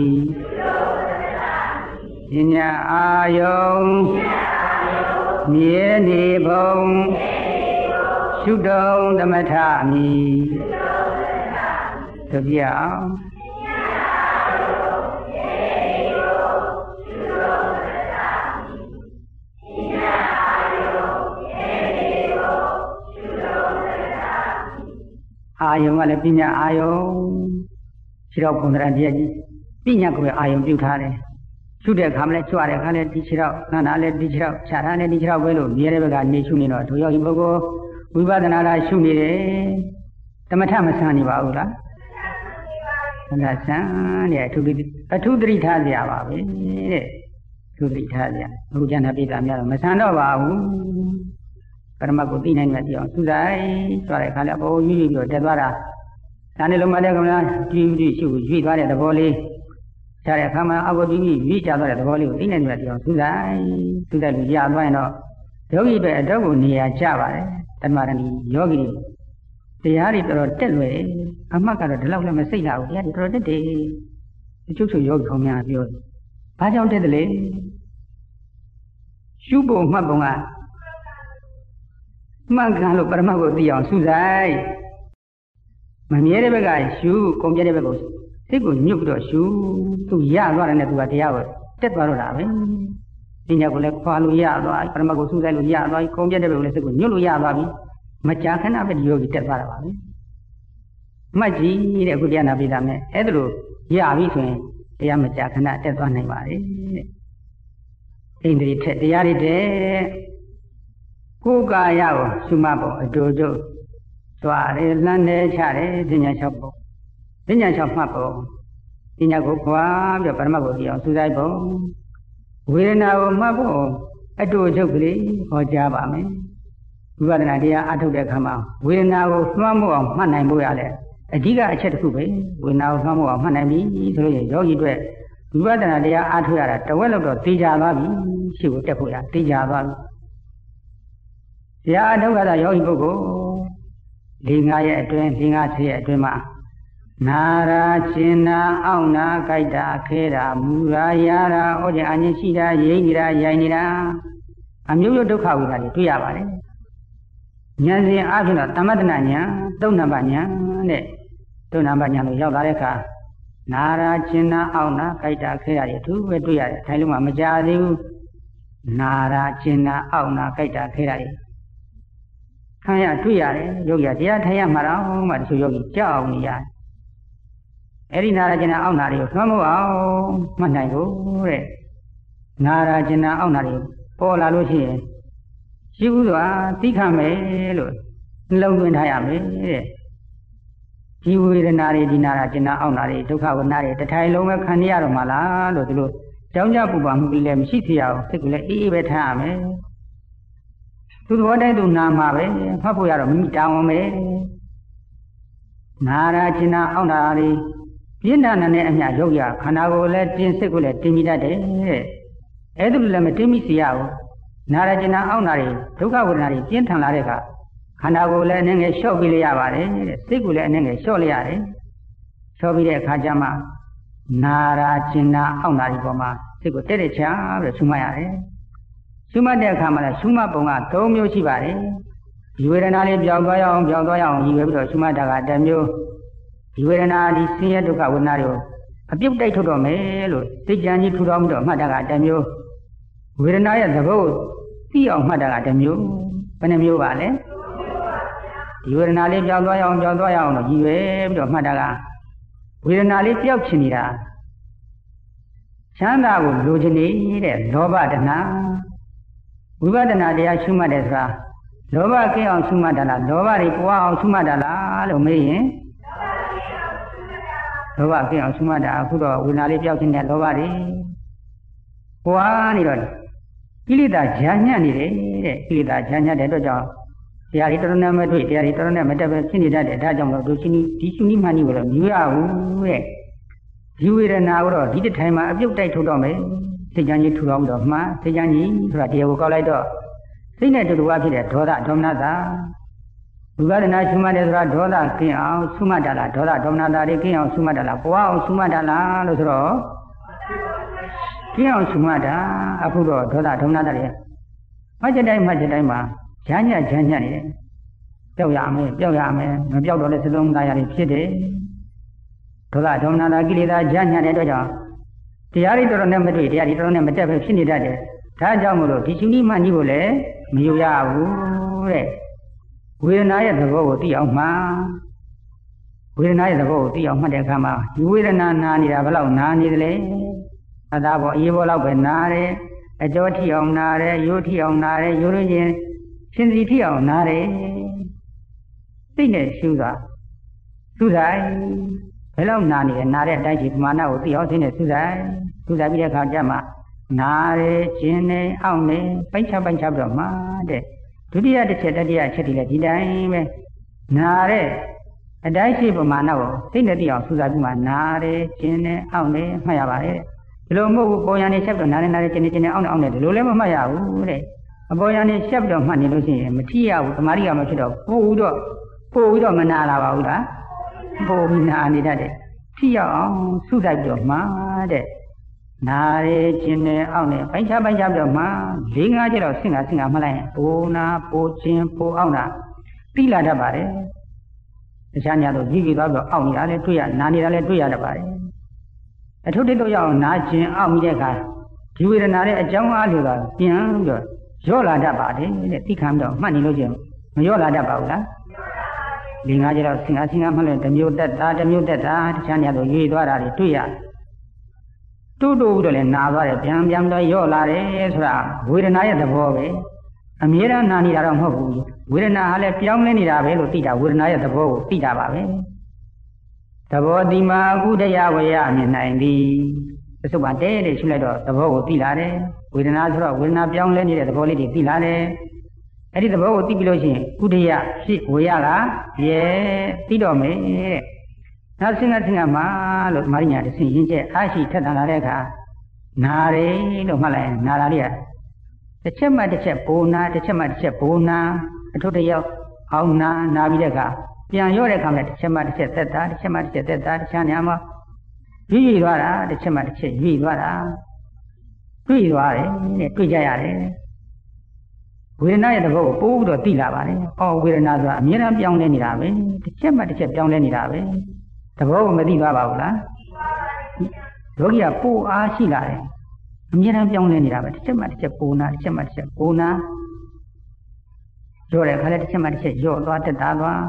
ပညာအာယုံမြဲနေဘုံရှုတုံသမထမိတပြအောင်အာယုံကလည်းပညာအာယုံခြေတော့ပုံသဏ္ဍာန်တရားကြီးပညာကိုပဲအာယုံပြုထားတယ်ရှုတဲ့အခါမှာလည်းကြွတဲ့အခါလည်းဒီခြေတော့နာနာလည်းဒီခြေတော့ခြားထားလည်းဒီခြေတော့ပဲလို့မြဲတဲ့ဘက်ကနေရှုနေတော့ဒုယောဂီပုဂ္ဂိုလ်ဝိပဿနာလာရှုနေတယ်သမထမဆန်းနေပါဘူးလားသမထဆန်းတဲ့အထုတိအထုတိထားကြပါပဲတဲ့အထုတိထားကြအခုကျန်တဲ့ပိဋကများတော့မဆန်းတော့ပါဘူးပရမတ်ကိုသိနိုင်မှသိအောင်သူဆိုင်ဆိုတဲ့ခါလဲဘိုးကြီးကြီးပြီးတက်သွားတာဒါနဲ့လုံးမတဲ့ကမလားကြီးကြီးရှုရွေ့သွားတဲ့သဘောလေးခြားတဲ့အခါမှာအဘိုးကြီးကြီးရွေ့ကြသွားတဲ့သဘောလေးကိုသိနိုင်မှသိအောင်သူဆိုင်သူဆိုင်လူရသွားရင်တော့ယောဂီပဲအတော့ကိုနေရာကျပါတယ်တမရဏီယောဂီတရားတွေတော်တော်တက်လွယ်အမှတ်ကတော့ဒီလောက်လည်းမစိတ်လာဘူးတရားတွေတော်တော်တက်တယ်တချို့ချို့ယောဂီခေါင်းများပြောတယ်ဘာကြောင့်တက်တယ်လဲရှုဖို့မှတ်ပုံကမှန်ကန်လို့ပရမတ်ကိုသိအောင်စူးစိုက်မမြဲတဲ့ဘက်ကရှုကုန်ပြတဲ့ဘက်ကိုစိတ်ကိုညှုပ်ပြီးတော့ရှုသူရသွားတယ်နဲ့သူကတရားကိုတက်သွားတော့တာပဲပညာကိုလည်းခွာလို့ရသွားပရမတ်ကိုစူးစိုက်လို့ရသွားကုန်ပြတဲ့ဘက်ကိုလည်းစိတ်ကိုညှုပ်လို့ရသွားပြီမကြာခဏပဲဒီယောဂီတက်သွားတာပါပဲမှတ်ကြည့်တဲ့အခုတရားနာပိသားမယ်အဲ့ဒါလို့ရပြီဆိုရင်တရားမကြာခဏတက်သွားနိုင်ပါလေတဲ့ဣန္ဒြေထက်တရားတွေတဲ့ကိုယ်ကာယကိုရှုမှတ်ဖို့အတူတူသွားတယ်လမ်းတယ်ချတယ်ပညာ၆ပုံပညာ၆မှတ်ဖို့ပညာကိုခွာပြီးတော့ပရမတ်ကိုသိအောင်စူးစိုက်ဖို့ဝေဒနာကိုမှတ်ဖို့အတူချုပ်ကလေးဟောကြားပါမယ်ဝိပဿနာတရားအထုတ်တဲ့အခါမှာဝေဒနာကိုလွှမ်းမိုးအောင်မှတ်နိုင်ဖို့ရတယ်အဓိကအချက်တစ်ခုပဲဝေဒနာကိုလွှမ်းမိုးအောင်မှတ်နိုင်ပြီဆိုလို့ယောဂီတွေဝိပဿနာတရားအထုတ်ရတာတဝက်လောက်တော့သိကြသွားပြီရှိကိုတက်ဖို့ရသိကြသွားပြီတရားအထုတ်ရတာယောဂီပုဂ္ဂိုလ်၄၅ရက်အတွင်း၄၅ရက်အတွင်းမှာနာရာရှင်နာအောင့်နာကြိုက်တာခဲတာမူရာရာတာဩဇင်အငြင်းရှိတာရိမ့်နေတာရိုင်နေတာအမျိုးမျိုးဒုက္ခဝေဒနာတွေတွေ့ရပါတယ်ဉာဏ်စဉ်အပြင်တော့တမ္မတနာဉာဏ်သုံးနံပါတ်ဉာဏ်တဲ့သုံးနံပါတ်ဉာဏ်လို့ရောက်လာတဲ့အခါနာရာရှင်နာအောင့်နာကြိုက်တာခဲတာတွေအထူးပဲတွေ့ရတယ်ထိုင်လုံးမှာမကြသေးဘူးနာရာရှင်နာအောင့်နာကြိုက်တာခဲတာတွေခံရတွေ့ရတယ်ယောဂီတရားထိုင်ရမှာတော့မှတချို့ယောဂီကြောက်အောင်နေရတယ်အဲ့ဒီနာရာကျင်နာအောက်နာတွေကိုလွှမ်းမိုးအောင်မှတ်နိုင်ဖို့တဲ့နာရာကျင်နာအောက်နာတွေပေါ်လာလို့ရှိရင်ရှိဘူးဆိုတာသိခံမယ်လို့နှလုံးသွင်းထားရမယ်တဲ့ဒီဝေဒနာတွေဒီနာရာကျင်နာအောက်နာတွေဒုက္ခဝေဒနာတွေတစ်ထိုင်လုံးပဲခံရတော့မှလားလို့ဒီလိုကြောင်းကြပူပါမှုကြီးလည်းမရှိသေးအောင်စိတ်ကလည်းအေးအေးပဲထားရမယ်သူသဘောတိုင်းသူနာမှာပဲဖတ်ဖို့ရတော့မိမိတောင်းအောင်ပဲနာရာကျင်နာအောက်နာတွေပြင်းထန်တဲ့အမျှရုပ်ရခန္ဓာကိုယ်လည်းတင်းစိတ်ကိုလည်းတင်းမိတတ်တယ်တဲ့အဲ့ဒါလည်းမတင်းမိစီရဘူးနာရကျင်နာအောက်နာတွေဒုက္ခဝေဒနာတွေပြင်းထန်လာတဲ့အခါခန္ဓာကိုယ်လည်းအနေငယ်လျှော့ပြီးလိုက်ရပါတယ်တဲ့စိတ်ကိုလည်းအနေငယ်လျှော့လိုက်ရတယ်လျှော့ပြီးတဲ့အခါကျမှနာရကျင်နာအောက်နာတွေပေါ်မှာစိတ်ကိုတက်တဲ့ချာပြီးရှုမှတ်ရတယ်ရှုမှတ်တဲ့အခါမှာလည်းရှုမှတ်ပုံက၃မျိုးရှိပါတယ်ဒီဝေဒနာလေးပြောင်းသွားရအောင်ပြောင်းသွားရအောင်ရည်ရွယ်ပြီးတော့ရှုမှတ်တာကတစ်မျိုးဒီဝေဒနာဒီဆင်းရဲဒုက္ခဝေဒနာတွေကိုအပြုတ်တိုက်ထုတ်တော့မယ်လို့သိကြံကြီးထူထောင်ပြီးတော့မှတ်တာကတစ်မျိုးဝေဒနာရဲ့သဘောသိအောင်မှတ်တာကတစ်မျိုးဘယ်နှမျိုးပါလဲဒီဝေဒနာလေးပြောင်းသွားရအောင်ပြောင်းသွားရအောင်လို့ရည်ရွယ်ပြီးတော့မှတ်တာကဝေဒနာလေးပျောက်ချင်နေတာချမ်းသာကိုလိုချင်နေတဲ့လောဘတဏှာဝိပဿနာတရားရှုမှတ်တယ်ဆိုတာလောဘကင်းအောင်ရှုမှတ်တာလားလောဘတွေပွားအောင်ရှုမှတ်တာလားလို့မေးရင်လောဘကင်းအောင်ရှုမှတ်တာအခုတော့ဝေဒနာလေးပျောက်ခြင်းနဲ့လောဘတွေပွားနေတော့ကိလေသာဈာညံ့နေတယ်တဲ့ကိလေသာဈာညံ့တဲ့အတွက်ကြောင့်တရားတွေတော်တော်နဲ့မတွေ့တရားတွေတော်တော်နဲ့မတက်ပဲဖြစ်နေတတ်တယ်ဒါကြောင့်မလို့ဒုရှင်ဒီရှင်ဒီမှန်ကြီးကိုတော့မြူရဘူးတဲ့ဒီဝေဒနာကိုတော့ဒီတစ်ထိုင်မှာအပြုတ်တိုက်ထုတ်တော့မယ်စိတ်ကြံကြီးထူထောင်တော့မှစိတ်ကြံကြီးဆိုတာတရားကိုကောက်လိုက်တော့စိတ်နဲ့တူတူဝဖြစ်တဲ့ဒေါသဒေါမနတာဝိပဿနာရှုမှတ်တယ်ဆိုတာဒေါသကင်းအောင်ရှုမှတ်တာလားဒေါသဒေါမနတာတွေကင်းအောင်ရှုမှတ်တာလားပွားအောင်ရှုမှတ်တာလားလို့ဆိုတော့ကင်းအောင်ရှုမှတ်တာအခုတော့ဒေါသဒေါမနတာတွေမှတ်ချက်တိုင်းမှတ်ချက်တိုင်းမှာဈာညံ့ဈာညံ့နေတယ်ပျောက်ရမယ်ပျောက်ရမယ်မပျောက်တော့လည်းစလုံးသားရတယ်ဖြစ်တယ်ဒေါသဒေါမနတာကိလေသာဈာညံ့တဲ့အတွက်ကြောင့်တရားတွေတော်တော်နဲ့မတွေ့တရားတွေတော်တော်နဲ့မတက်ပဲဖြစ်နေတတ်တယ်ဒါကြောင့်မို့လို့ဒီရှင်ကြီးမှန်ကြီးကိုလည်းမယူရဘူးတဲ့ဝေဒနာရဲ့သဘောကိုသိအောင်မှဝေဒနာရဲ့သဘောကိုသိအောင်မှတ်တဲ့အခါမှာဒီဝေဒနာနာနေတာဘယ်လောက်နာနေသလဲအသာပေါ်အေးပေါ်လောက်ပဲနာတယ်အကျော်ထိအောင်နာတယ်ရိုးထိအောင်နာတယ်ရိုးရင်းချင်းရှင်စီထိအောင်နာတယ်သိနဲ့ရှုတာသူဆိုင်ဘယ်လောက်နာနေလဲနာတဲ့အတိုင်းဒီပမာဏကိုသိအောင်သိနဲ့သူဆိုင်သူဆိုင်ပြီးတဲ့အခါကျမှနာတယ်ကျင်တယ်အောင့်တယ်ပိုက်ချပိုက်ချပြီးတော့မှာတဲ့ဒုတိယတစ်ချက်တတိယချက်ဒီလေဒီတိုင်းပဲနာတဲ့အတိုင်းရှိပမာဏကိုသိနေသိအောင်စူးစမ်းပြီးမှနာတယ်ကျင်တယ်အောင့်တယ်မှတ်ရပါတယ်ဒီလိုမဟုတ်ဘူးပေါ်ရံနေချက်တော့နာတယ်နာတယ်ကျင်တယ်ကျင်တယ်အောင့်တယ်အောင့်တယ်ဒီလိုလည်းမမှတ်ရဘူးတဲ့အပေါ်ရံနေချက်ပြီးတော့မှတ်နေလို့ရှိရင်မထိရဘူးတမာရီကမဖြစ်တော့ပို့ပြီးတော့ပို့ပြီးတော့မနာလာပါဘူးလားပို့ပြီးနာနေတတ်တယ်ထိရအောင်စူးစမ်းပြီးတော့မှာတဲ့နာရဲခြင်းနဲ့အောက်နဲ့ပိုင်းခြားပိုင်းခြားပြီးတော့မှ၄၅ကျတော့ဆင့်ကဆင့်ကမှတ်လိုက်ရင်ပိုနာပိုခြင်းပိုအောက်နာတိလာတတ်ပါတယ်တခြားညတော့ကြီးကြီးသွားပြီးတော့အောက်နေတာလည်းတွေ့ရနာနေတာလည်းတွေ့ရတတ်ပါတယ်အထုတိတော့ရအောင်နာခြင်းအောက်မိတဲ့အခါဒီဝေဒနာရဲ့အကြောင်းအားလျော်တာပြန်ပြီးတော့ရော့လာတတ်ပါတယ်တဲ့သိခံပြီးတော့မှတ်နေလို့ချင်းမရော့လာတတ်ပါဘူးလား၄၅ကျတော့ဆင့်ကဆင့်ကမှတ်လိုက်တစ်မျိုးတက်တာတစ်မျိုးတက်တာတခြားညတော့ရွေသွားတာတွေတွေ့ရတူတူတော့လည်းနာသွားတယ်ပြန်ပြန်တော့ရော့လာတယ်ဆိုတာဝေဒနာရဲ့သဘောပဲအမြဲတမ်းနာနေတာတော့မဟုတ်ဘူးဝေဒနာဟာလည်းပြောင်းလဲနေတာပဲလို့သိတာဝေဒနာရဲ့သဘောကိုသိတာပါပဲသဘောတိမာအခုတရားဝေရမြင်နိုင်သည်အစုပ်ပါတဲတဲ့ရှုလိုက်တော့သဘောကိုသိလာတယ်ဝေဒနာဆိုတော့ဝေဒနာပြောင်းလဲနေတဲ့သဘောလေးတွေသိလာတယ်အဲ့ဒီသဘောကိုသိပြီလို့ရှိရင်ဥဒယဖြစ်ဝေရကရဲသိတော့မယ်တဲ့နောက်ဆင်းရဲဆင်းရဲမှာလို့မာရိညာတစ်ဆင့်ရင်းချက်အားရှိထက်ထန်လာတဲ့အခါနာရီလို့မှတ်လိုက်ရင်နာတာလေးကတစ်ချက်မှတစ်ချက်ဘိုးနာတစ်ချက်မှတစ်ချက်ဘိုးနာအထုတရောက်အောင်နာနာပြီးတဲ့အခါပြန်ရော့တဲ့အခါမှာတစ်ချက်မှတစ်ချက်သက်တာတစ်ချက်မှတစ်ချက်သက်တာတခြားနေရာမှာရွေ့ရွေ့သွားတာတစ်ချက်မှတစ်ချက်ရွေ့သွားတာတွေ့သွားတယ်တဲ့တွေ့ကြရတယ်ဝေဒနာရဲ့သဘောကိုပိုးပြီးတော့သိလာပါတယ်။အော်ဝေဒနာဆိုတာအမြဲတမ်းပြောင်းလဲနေတာပဲတစ်ချက်မှတစ်ချက်ပြောင်းလဲနေတာပဲသဘောကိုမသိသွားပါဘူးလား။ယောဂီကပိုးအားရှိလာတယ်အမြဲတမ်းပြောင်းလဲနေတာပဲတစ်ချက်မှတစ်ချက်ပိုးနာတစ်ချက်မှတစ်ချက်ပိုးနာရော့တဲ့ခါလဲတစ်ချက်မှတစ်ချက်ရော့သွားတက်တာသွား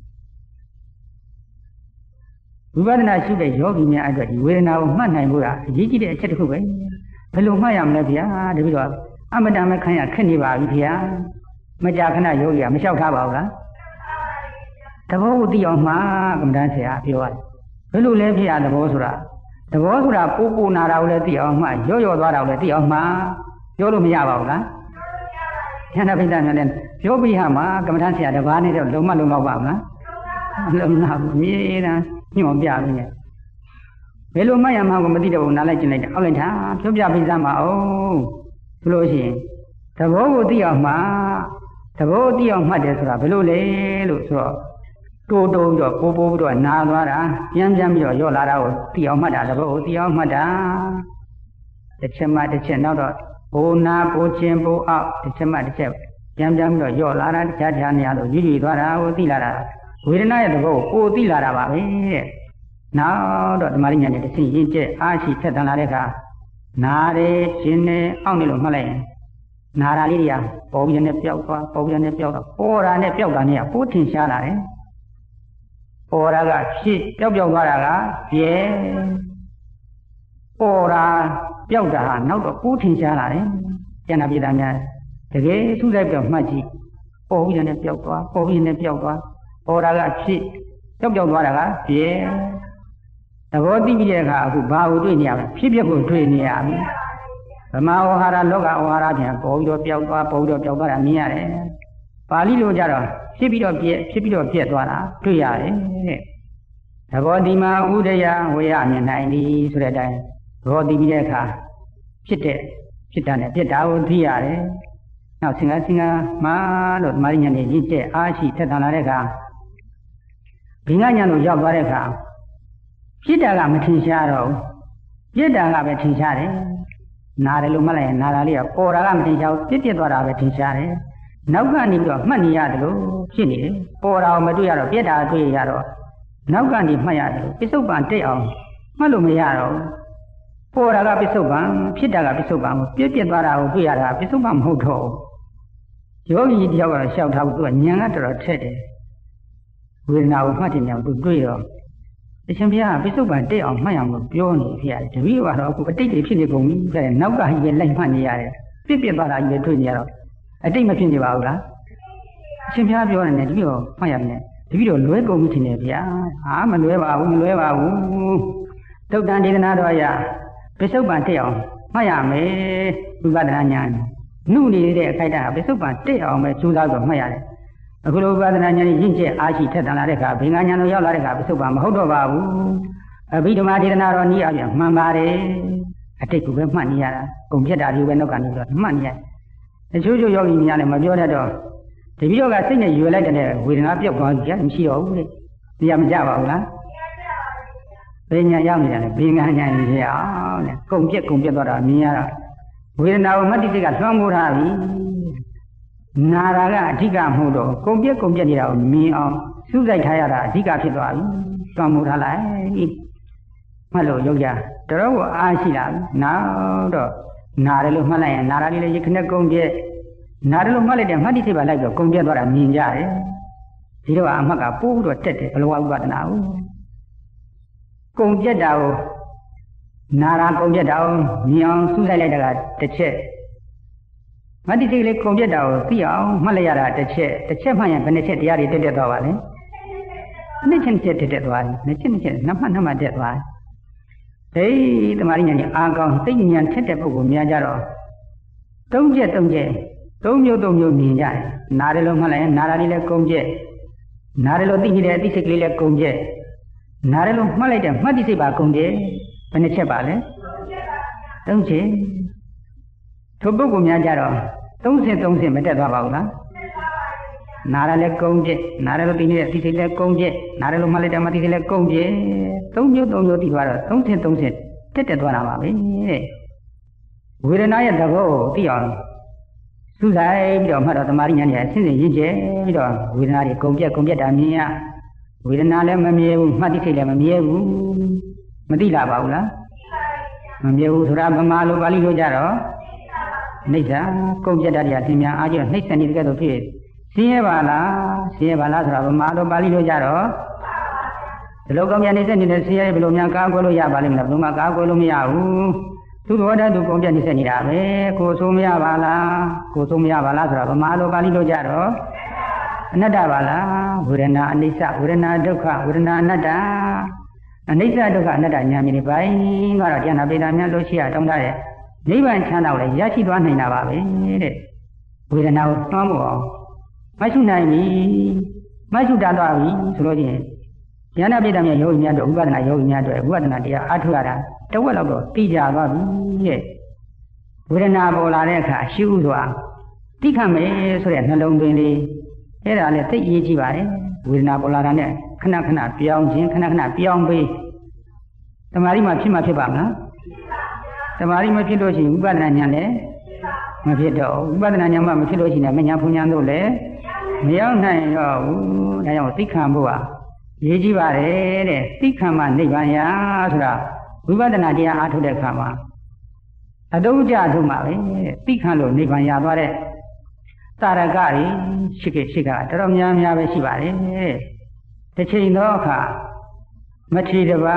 ဝိပဿနာရှိတဲ့ယောဂီများအတွက်ဒီဝေဒနာကိုမှတ်နိုင်ဖို့ကအရေးကြီးတဲ့အချက်တစ်ခုပဲဘယ်လိုမှတ်ရမလဲဗျာတပည့်တော်အမတန်မဲ့ခံရခက်နေပါပြီဗျာမကြာခဏယောဂီကမလျှောက်ထားပါဘူးလားသဘောကိုသိအောင်မှာကမ္ဘာဆရာပြောရတယ်ဘယ်လိုလဲဖြစ်ရသဘောဆိုတာသဘောဆိုတာပိုးပိုးနာတာကိုလည်းသိအောင်မှာရော့ရော့သွားတာကိုလည်းသိအောင်မှာပြောလို့မရပါဘူးလားဉာဏ်ပိဋကများလည်းပြောပြီးဟာမှာကမ္ဘာဆရာတစ်ပါးနဲ့တော့လုံးမလုံးတော့ပါဘူးလားလုံးမဘူးမြေတန်းညှော်ပြပြီးနေဘယ်လိုမှရမှာကိုမသိတော့ဘူးနားလိုက်ကျင်လိုက်တယ်အောက်လိုက်တာပြောပြပြီးစမ်းပါအောင်ဆိုလို့ရှိရင်သဘောကိုသိအောင်မှာသဘောသိအောင်မှတ်တယ်ဆိုတာဘယ်လိုလဲလို့ဆိုတော့တိုးတိုးပြီးတော့ပိုးပိုးပြီးတော့နာသွားတာပြန်ပြန်ပြီးတော့ရော့လာတာကိုသိအောင်မှတ်တာသဘောကိုသိအောင်မှတ်တာတစ်ချက်မှတစ်ချက်နောက်တော့ဘိုးနာဘိုးချင်းဘိုးအောက်တစ်ချက်မှတစ်ချက်ပြန်ပြန်ပြီးတော့ရော့လာတာတခြားတခြားနေရာလို့ရွေ့ရွေ့သွားတာကိုသိလာတာဝေဒနာရဲ့သဘောကိုကိုသိလာတာပါပဲတဲ့နောက်တော့ဓမ္မရဉာဏ်နဲ့တစ်ဆင့်ရင်းကျက်အားရှိထက်သန်လာတဲ့အခါနာရဲခြင်းနဲ့အောက်နေလို့မှတ်လိုက်ရင်နာတာလေးတွေကပေါ်ပြီးနဲ့ပျောက်သွားပေါ်ပြီးနဲ့ပျောက်သွားပေါ်တာနဲ့ပျောက်တာနဲ့ပိုးထင်ရှားလာတယ်ပေါ်တာကဖြစ်ပျောက်ပျောက်သွားတာကရဲပေါ်တာပျောက်တာဟာနောက်တော့ပိုးထင်ရှားလာတယ်ကျန်တာပြည်သားများတကယ်သူ့လိုက်ပြောမှတ်ကြည့်ပေါ်ပြီးနဲ့ပျောက်သွားပေါ်ပြီးနဲ့ပျောက်သွားပေါ်တာကဖြစ်ပျောက်ပျောက်သွားတာကရဲသဘောသိပြီးတဲ့အခါအခုဘာကိုတွေ့နေရမလဲဖြစ်ဖြစ်ကိုတွေ့နေရပြီဗမာဝဟာရလောကဝဟာရပြန်ပေါ်ပြီးတော့ပျောက်သွားပေါ်ပြီးတော့ပျောက်သွားတာမြင်ရတယ်ပါဠိလိုကြတော့ဖြစ်ပြီးတော့ပြက်ဖြစ်ပြီးတော့ပြက်သွားတာတွေ့ရတယ်တဲ့သဘောတိမာဥဒယဝေယမြင်နိုင်သည်ဆိုတဲ့အတိုင်းသဘောသိပြီးတဲ့အခါဖြစ်တဲ့ဖြစ်တာနဲ့ပြက်တာကိုသိရတယ်နောက်စင်္ဂစင်္ဂမာလို့ဓမ္မဉာဏ်နဲ့ရင့်ကျက်အားရှိထက်သန်လာတဲ့အခါဘိညာဉာဏ်ကိုရောက်သွားတဲ့အခါဖြစ်တာကမထင်ရှားတော့ဘူးပြစ်တာကပဲထင်ရှားတယ်နာတယ်လို့မှတ်လိုက်ရင်နာတာလေးကပေါ်တာကမထင်ရှားဘူးပြစ်ပြစ်သွားတာပဲထင်ရှားတယ်နောက်ကနေပြီးတော့မှတ်နေရတယ်လို့ဖြစ်နေတယ်ပေါ်တာကိုမတွေ့ရတော့ပြစ်တာတွေ့ရတော့နောက်ကနေမှတ်ရတယ်လို့ပစ္စုပန်တိတ်အောင်မှတ်လို့မရတော့ဘူးပေါ်တာကပစ္စုပန်ဖြစ်တာကပစ္စုပန်ကိုပြစ်ပြစ်သွားတာကိုတွေ့ရတာပစ္စုပန်မဟုတ်တော့ဘူးယောဂီတယောက်ကတော့ရှောက်ထားဘူးသူကဉာဏ်ကတော်တော်ထက်တယ်ဝေဒနာကိုမှတ်တင်တယ်သူတွေ့တော့အရှင်ဘုရားပိစုပန်တိတ်အောင်မှတ်အောင်လို့ပြောနေဖြစ်ရတယ်တပည့်ကတော့အခုအတိတ်တွေဖြစ်နေကုန်ပြီတဲ့နောက်ကကြီးပဲလိုက်မှတ်နေရတယ်ပြစ်ပြစ်သွားတာကြီးပဲတွေ့နေရတော့အတိတ်မဖြစ်နေပါဘူးလားအရှင်ဘုရားပြောနေတယ်တပည့်တော့မှတ်ရမယ်တပည့်တော့လွဲကုန်ပြီထင်တယ်ဗျာဟာမလွဲပါဘူးမလွဲပါဘူးသုတ်တန်ဒေသနာတော်ရပိစုပန်တိတ်အောင်မှတ်ရမယ်ဝိပဿနာဉာဏ်နှုနေတဲ့အခိုက်အတန့်ပိစုပန်တိတ်အောင်ပဲကြိုးစားပြီးမှတ်ရတယ်အခုလိုဝိပဿနာဉာဏ်ရင့်ကျက်အားရှိထက်သန်လာတဲ့အခါဘင်္ဂဉာဏ်တို့ရောက်လာတဲ့အခါပစ္စုပန်မဟုတ်တော့ပါဘူးအဘိဓမ္မာဒေသနာတော်နည်းအပြင်မှန်ပါတယ်အတိတ်ကိုပဲမှတ်နေရတာကုန်ပြတ်တာဒီပဲနောက်ကနေပြီးတော့မှတ်နေရတချို့ချို့ယောဂီများလည်းမပြောတတ်တော့တပည့်တော်ကစိတ်နဲ့ရွယ်လိုက်တဲ့ဝေဒနာပြောက်သွားကြမရှိတော့ဘူးလေတရားမကြပါဘူးလားဘယ်ညာရောက်နေတယ်လဲဘယ်ညာညာနေရအောင်တဲ့ကုန်ပြက်ကုန်ပြက်သွားတာမြင်ရတော့ဝေဒနာကိုမတ္တိစိတ်ကလွှမ်းမိုးထားပြီနာတာကအဓိကမဟုတ်တော့ကုန်ပြက်ကုန်ပြက်နေတာကိုမြင်အောင်စူးစိုက်ထားရတာအဓိကဖြစ်သွားပြီလွှမ်းမိုးထားလိုက်မှတ်လို့ရုပ်ကြတော်တော်ကိုအားရှိလာပြီနောက်တော့နာတယ်လို့မှတ်လိုက်ရင်နာတာလေးလည်းရခနဲ့ကုန်ပြက်နာတယ်လို့မှတ်လိုက်တယ်မတ္တိစိတ်ပါလိုက်တော့ကုန်ပြက်သွားတာမြင်ကြတယ်ဒီတော့အမှတ်ကပိုးတော့တက်တယ်ဘလောဝဥပဒနာကိုကုန်ပြက်တာကိုနာရာကုန်ပြက်တာကိုမြင်အောင်စူးစိုက်လိုက်တာကတစ်ချက်မတ္တိစိတ်လေးကုန်ပြက်တာကိုသိအောင်မှတ်လိုက်ရတာတစ်ချက်တစ်ချက်မှတ်ရင်ဘယ်နှချက်တရားတွေတက်တက်သွားပါလဲနှစ်ချက်ချက်တက်တက်သွားတယ်နှစ်ချက်နှစ်ချက်နှစ်မှတ်နှစ်မှတ်တက်သွားတယ်ဟေးတမာရီညာကြီးအာကောင်းသိဉာဏ်ထက်တဲ့ပုဂ္ဂိုလ်များကြတော့သုံးချက်သုံးချက်သုံးမျိုးသုံးမျိုးမြင်ကြတယ်နားတယ်လို့မှတ်လိုက်ရင်နာရာလေးလည်းကုန်ပြက်နားတယ်လို့သိနေတဲ့အသိစိတ်ကလေးလည်းကုန်ပြက်နားတယ်လို့မှတ်လိုက်တဲ့မှတ်တိစိတ်ပါကုန်ပြက်ဘယ်နှချက်ပါလဲသုံးချက်ထိုပုဂ္ဂိုလ်များကြတော့သုံးဆင့်သုံးဆင့်မတက်သွားပါဘူးလားနာရလည်းကုန်ပြက်နာရလို့သိနေတဲ့အသိစိတ်လည်းကုန်ပြက်နာရလို့မှတ်လိုက်တဲ့မှတ်တိစိတ်လည်းကုန်ပြက်သုံးမျိုးသုံးမျိုးသိသွားတော့သုံးဆင့်သုံးဆင့်တက်တက်သွားတာပါပဲတဲ့ဝေဒနာရဲ့သဘောကိုသိအောင်စူးစိုက်ပြီးတော့မှတ်တော့တမာရိညာနဲ့အစဉ်စဉ်ရင့်ကျက်ပြီးတော့ဝေဒနာတွေကုန်ပြက်ကုန်ပြက်တာမြင်ရဝေဒနာလည်းမမြဲဘူးမှတ်တိစိတ်လည်းမမြဲဘူးမသိလာပါဘူးလားမမြဲဘူးဆိုတာဗမာလိုပါဠိလိုကြတော့နှိစ္စကုန်ပြက်တာတွေအသင်များအားကျနှိစ္စနေတဲ့ကဲ့သို့ဖြစ်ဆင်းရဲပါလားဆင်းရဲပါလားဆိုတာဗမာလိုပါဠိလိုကြတော့ဒီလိုကုန်ပြက်နှိစ္စနေတဲ့ဆင်းရဲဘယ်လိုများကားကွယ်လို့ရပါလိမ့်မလားဘယ်လိုမှကားကွယ်လို့မရဘူးသူ့ဘောဓာတ်သူကုန်ပြက်နှိစ္စနေတာပဲကိုယ်ဆိုးမရပါလားကိုယ်ဆိုးမရပါလားဆိုတာဗမာလိုပါဠိလိုကြတော့အနတ္တပါလားဝေဒနာအနိစ္စဝေဒနာဒုက္ခဝေဒနာအနတ္တအနိစ္စဒုက္ခအနတ္တဉာဏ်မြင်နေပိုင်းကတော့ဉာဏ်ပိဋကများလို့ရှိရတောင်းတတဲ့နိဗ္ဗာန်ချမ်းသာကိုလည်းရရှိသွားနိုင်တာပါပဲတဲ့ဝေဒနာကိုသွမ်းဖို့အောင်မရှိနိုင်ပြီမရှိတတ်သွားပြီဆိုလို့ချင်းဉာဏ်ပိဋကများယောဂီများတို့ဥပဒနာယောဂီများတို့ဥပဒနာတရားအားထုတ်ရတာတဝက်လောက်တော့သိကြသွားပြီတဲ့ဝေဒနာပေါ်လာတဲ့အခါရှိဥစွာသိခံမယ်ဆိုတဲ့နှလုံးသွင်းလေးအဲ့ဒါလည်းသိအရေးကြီးပါတယ်ဝေဒနာပေါ်လာတာနဲ့ခဏခဏပြောင်းခြင်းခဏခဏပြောင်းပေးတမာရီမှာဖြစ်မှာဖြစ်ပါမလားတမာရီမဖြစ်လို့ရှိရင်ဥပဒနာဉာဏ်လည်းမဖြစ်တော့ဥပဒနာဉာဏ်မှမဖြစ်လို့ရှိရင်မဉာဏ်ဖုန်ဉာဏ်တို့လည်းမရောက်နိုင်တော့ဘူးဒါကြောင့်သိခံဖို့ဟာရေးကြည့်ပါတယ်တဲ့သိခံမှနိဗ္ဗာန်ရာဆိုတာဝိပဿနာတရားအားထုတ်တဲ့အခါမှာအတုံးကြထုတ်မှာပဲသိခံလို့နိဗ္ဗာန်ရသွားတဲ့တာရကတွေရှိခဲ့ရှိကတော်တော်များများပဲရှိပါတယ်တစ်ချိန်သောအခါမထီတပါ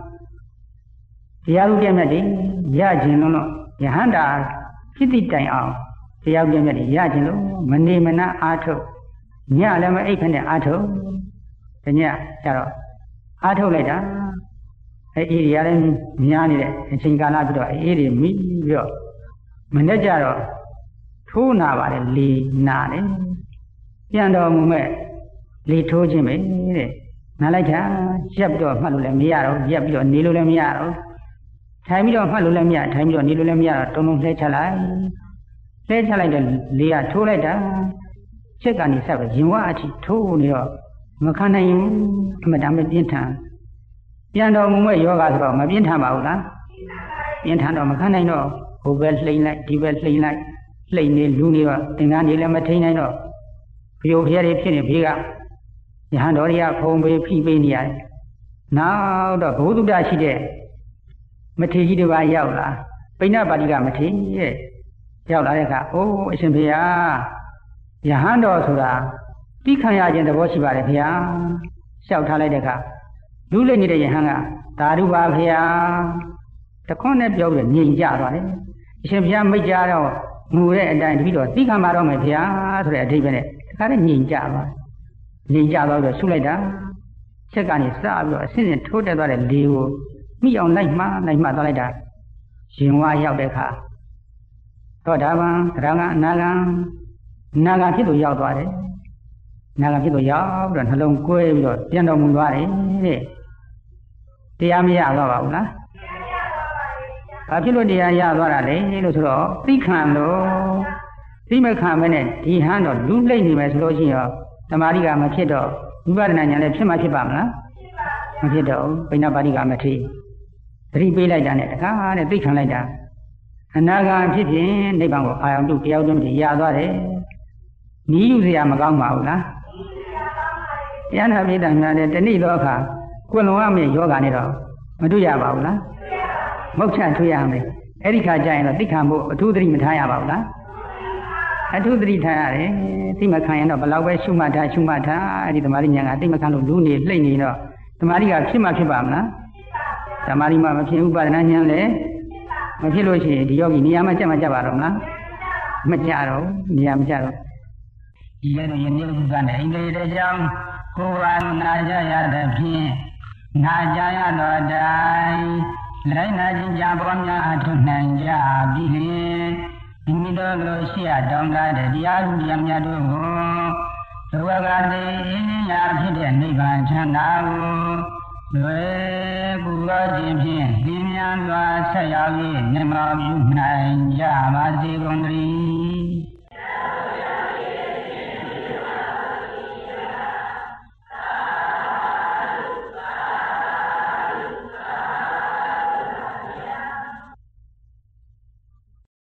တရားဥပဒေမြတ်တွေရခြင်းလို့ယဟန္တာဖြစ်တည်တိုင်အောင်တရားဥပဒေမြတ်တွေရခြင်းလို့မနေမနာအားထုတ်ညလည်းမအိပ်ဖက်နဲ့အားထုတ်တညကျတော့အားထုတ်လိုက်တာအဲအေးရလည်းများနေတဲ့အချိန်ကာလပြီးတော့အေးတွေမိပြီးတော့မနေ့ကျတော့ထိုးနာပါတယ်လေနာတယ်ပြန်တော်မူမဲ့လေထိုးခြင်းပဲတဲ့နားလိုက်တာရက်ပြီးတော့မှတ်လို့လည်းမရတော့ရက်ပြီးတော့နေလို့လည်းမရတော့ထိုင်ပြီးတော့မှတ်လို့လည်းမရထိုင်ပြီးတော့နေလို့လည်းမရတော့တုံတုံလှဲချလိုက်လှဲချလိုက်တဲ့လေကထိုးလိုက်တာချက်ကနေဆက်ပြီးရင်ဝအထိထိုးနေတော့မခံနိုင်ဘူးအမှန်တမ်းပြင်းထန်ပြန်တော်မူမဲ့ယောဂဆိုတော့မပြင်းထန်ပါဘူးလားပြင်းထန်တော့မခံနိုင်တော့ဟိုဘက်လှိမ့်လိုက်ဒီဘက်လှိမ့်လိုက်လှိမ့်နေလူနေတော့သင်္ကန်းနေလည်းမထိန်နိုင်တော့ဘယိုဖျားတွေဖြစ်နေဘေးကယဟန်တော်တွေကဖုံပေးဖိပေးနေရတယ်နောက်တော့ဘုသူတ္တရှိတဲ့မထေကြီးတစ်ပါးရောက်လာပိဏပါဠိကမထေရဲ့ရောက်လာတဲ့အခါအိုးအရှင်ဖေဟာယဟန်တော်ဆိုတာတိခံရခြင်းသဘောရှိပါတယ်ဖေဟာလျှောက်ထားလိုက်တဲ့အခါလူလိမ့်နေတဲ့ယဟန်ကသာဓုပါဖေဟာတခွန်းနဲ့ပြောပြီးငြိမ်ကြသွားတယ်အရှင်ဖေဟာမိတ်ကြတော့ငူတဲ့အတိုင်းတပည့်တော်တိခံပါတော့မယ်ဖေဟာဆိုတဲ့အဓိပ္ပာယ်နဲ့တခါတည်းငြိမ်ကြသွားငြိမ်ကြသွားပြီးတော့ဆုလိုက်တာချက်ကနေစပြီးတော့အစင်းစင်းထိုးတက်သွားတဲ့လေကိုမိအောင်လိုက်မှလိုက်မှသွားလိုက်တာရင်ဝါရောက်တဲ့အခါသောတာပန်သရဂံအနာဂံနာဂံဖြစ်သူရောက်သွားတယ်နာဂံဖြစ်သူရောက်ပြီးတော့နှလုံးကွဲပြီးတော့ပြန်တော်မူသွားတယ်တဲ့တရားမရတော့ပါဘူးလားဘာဖြစ်လို့တရားရသွားတာလဲလို့ဆိုတော့သိခံလို့သိမခံမနဲ့ဒီဟန်တော့လူလိမ့်နေမယ်ဆိုလို့ရှိရင်တမာရီကမဖြစ်တော့ဝိပဿနာဉာဏ်လည်းဖြစ်မှဖြစ်ပါမလားမဖြစ်တော့ပိဏပါတိကမထေသတိပေးလိုက်တာနဲ့တခါနဲ့သိခံလိုက်တာအနာဂတ်ဖြစ်ဖြစ်နိဗ္ဗာန်ကိုအာရုံပြုတရားတွင်ရသွားတယ်နီးယူစရာမကောင်းပါဘူးလားတရားနာပိဋကများတဲ့တဏှိသောအခါကွယ်လွန်ရမယ့်ယောဂနဲ့တော့မတွေ့ရပါဘူးလားမုတ်ချထွေးရမယ်အဲ့ဒီခါကျရင်တော့သိခံဖို့အထူးသတိမထားရပါဘူးလားအထူးသတိထားရတယ်သိမခံရင်တော့ဘလောက်ပဲရှုမှတ်ထားရှုမှတ်ထားအဲ့ဒီသမာဓိဉာဏ်ကသိမခံလို့လူနေလှိမ့်နေတော့သမာဓိကဖြစ်မှဖြစ်ပါမလားသမာဓိမှမဖြစ်ဥပဒနာဉာဏ်လည်းမဖြစ်လို့ရှိရင်ဒီယောဂီနေရာမှာကြက်မှကြက်ပါတော့မလားမကြတော့နေရာမကြတော့ဒီလိုယနေ့ဥပ္ပနဲ့အင်္ဂလိပ်ကြောင့်ကိုယ်ဝနာကြရတဲ့ဖြင့်နာကြရတော့တိုင်းလိုက်နာခြင်းကြပေါ်များအထုနိုင်ကြပြီလေဒီမိတော်လိုရှိရတောင်းလာတဲ့တရားဥပဒေများတို့ကိုဘဝကတည်းရာဖြစ်တဲ့နိဗ္ဗာန်ချမ်းသာကိုလွယ်ကူသောခြင်းဖြင့်ဒီများစွာဆက်ရောက်၍မြတ်မောပြုနိုင်ကြပါစေကုန်သတည်း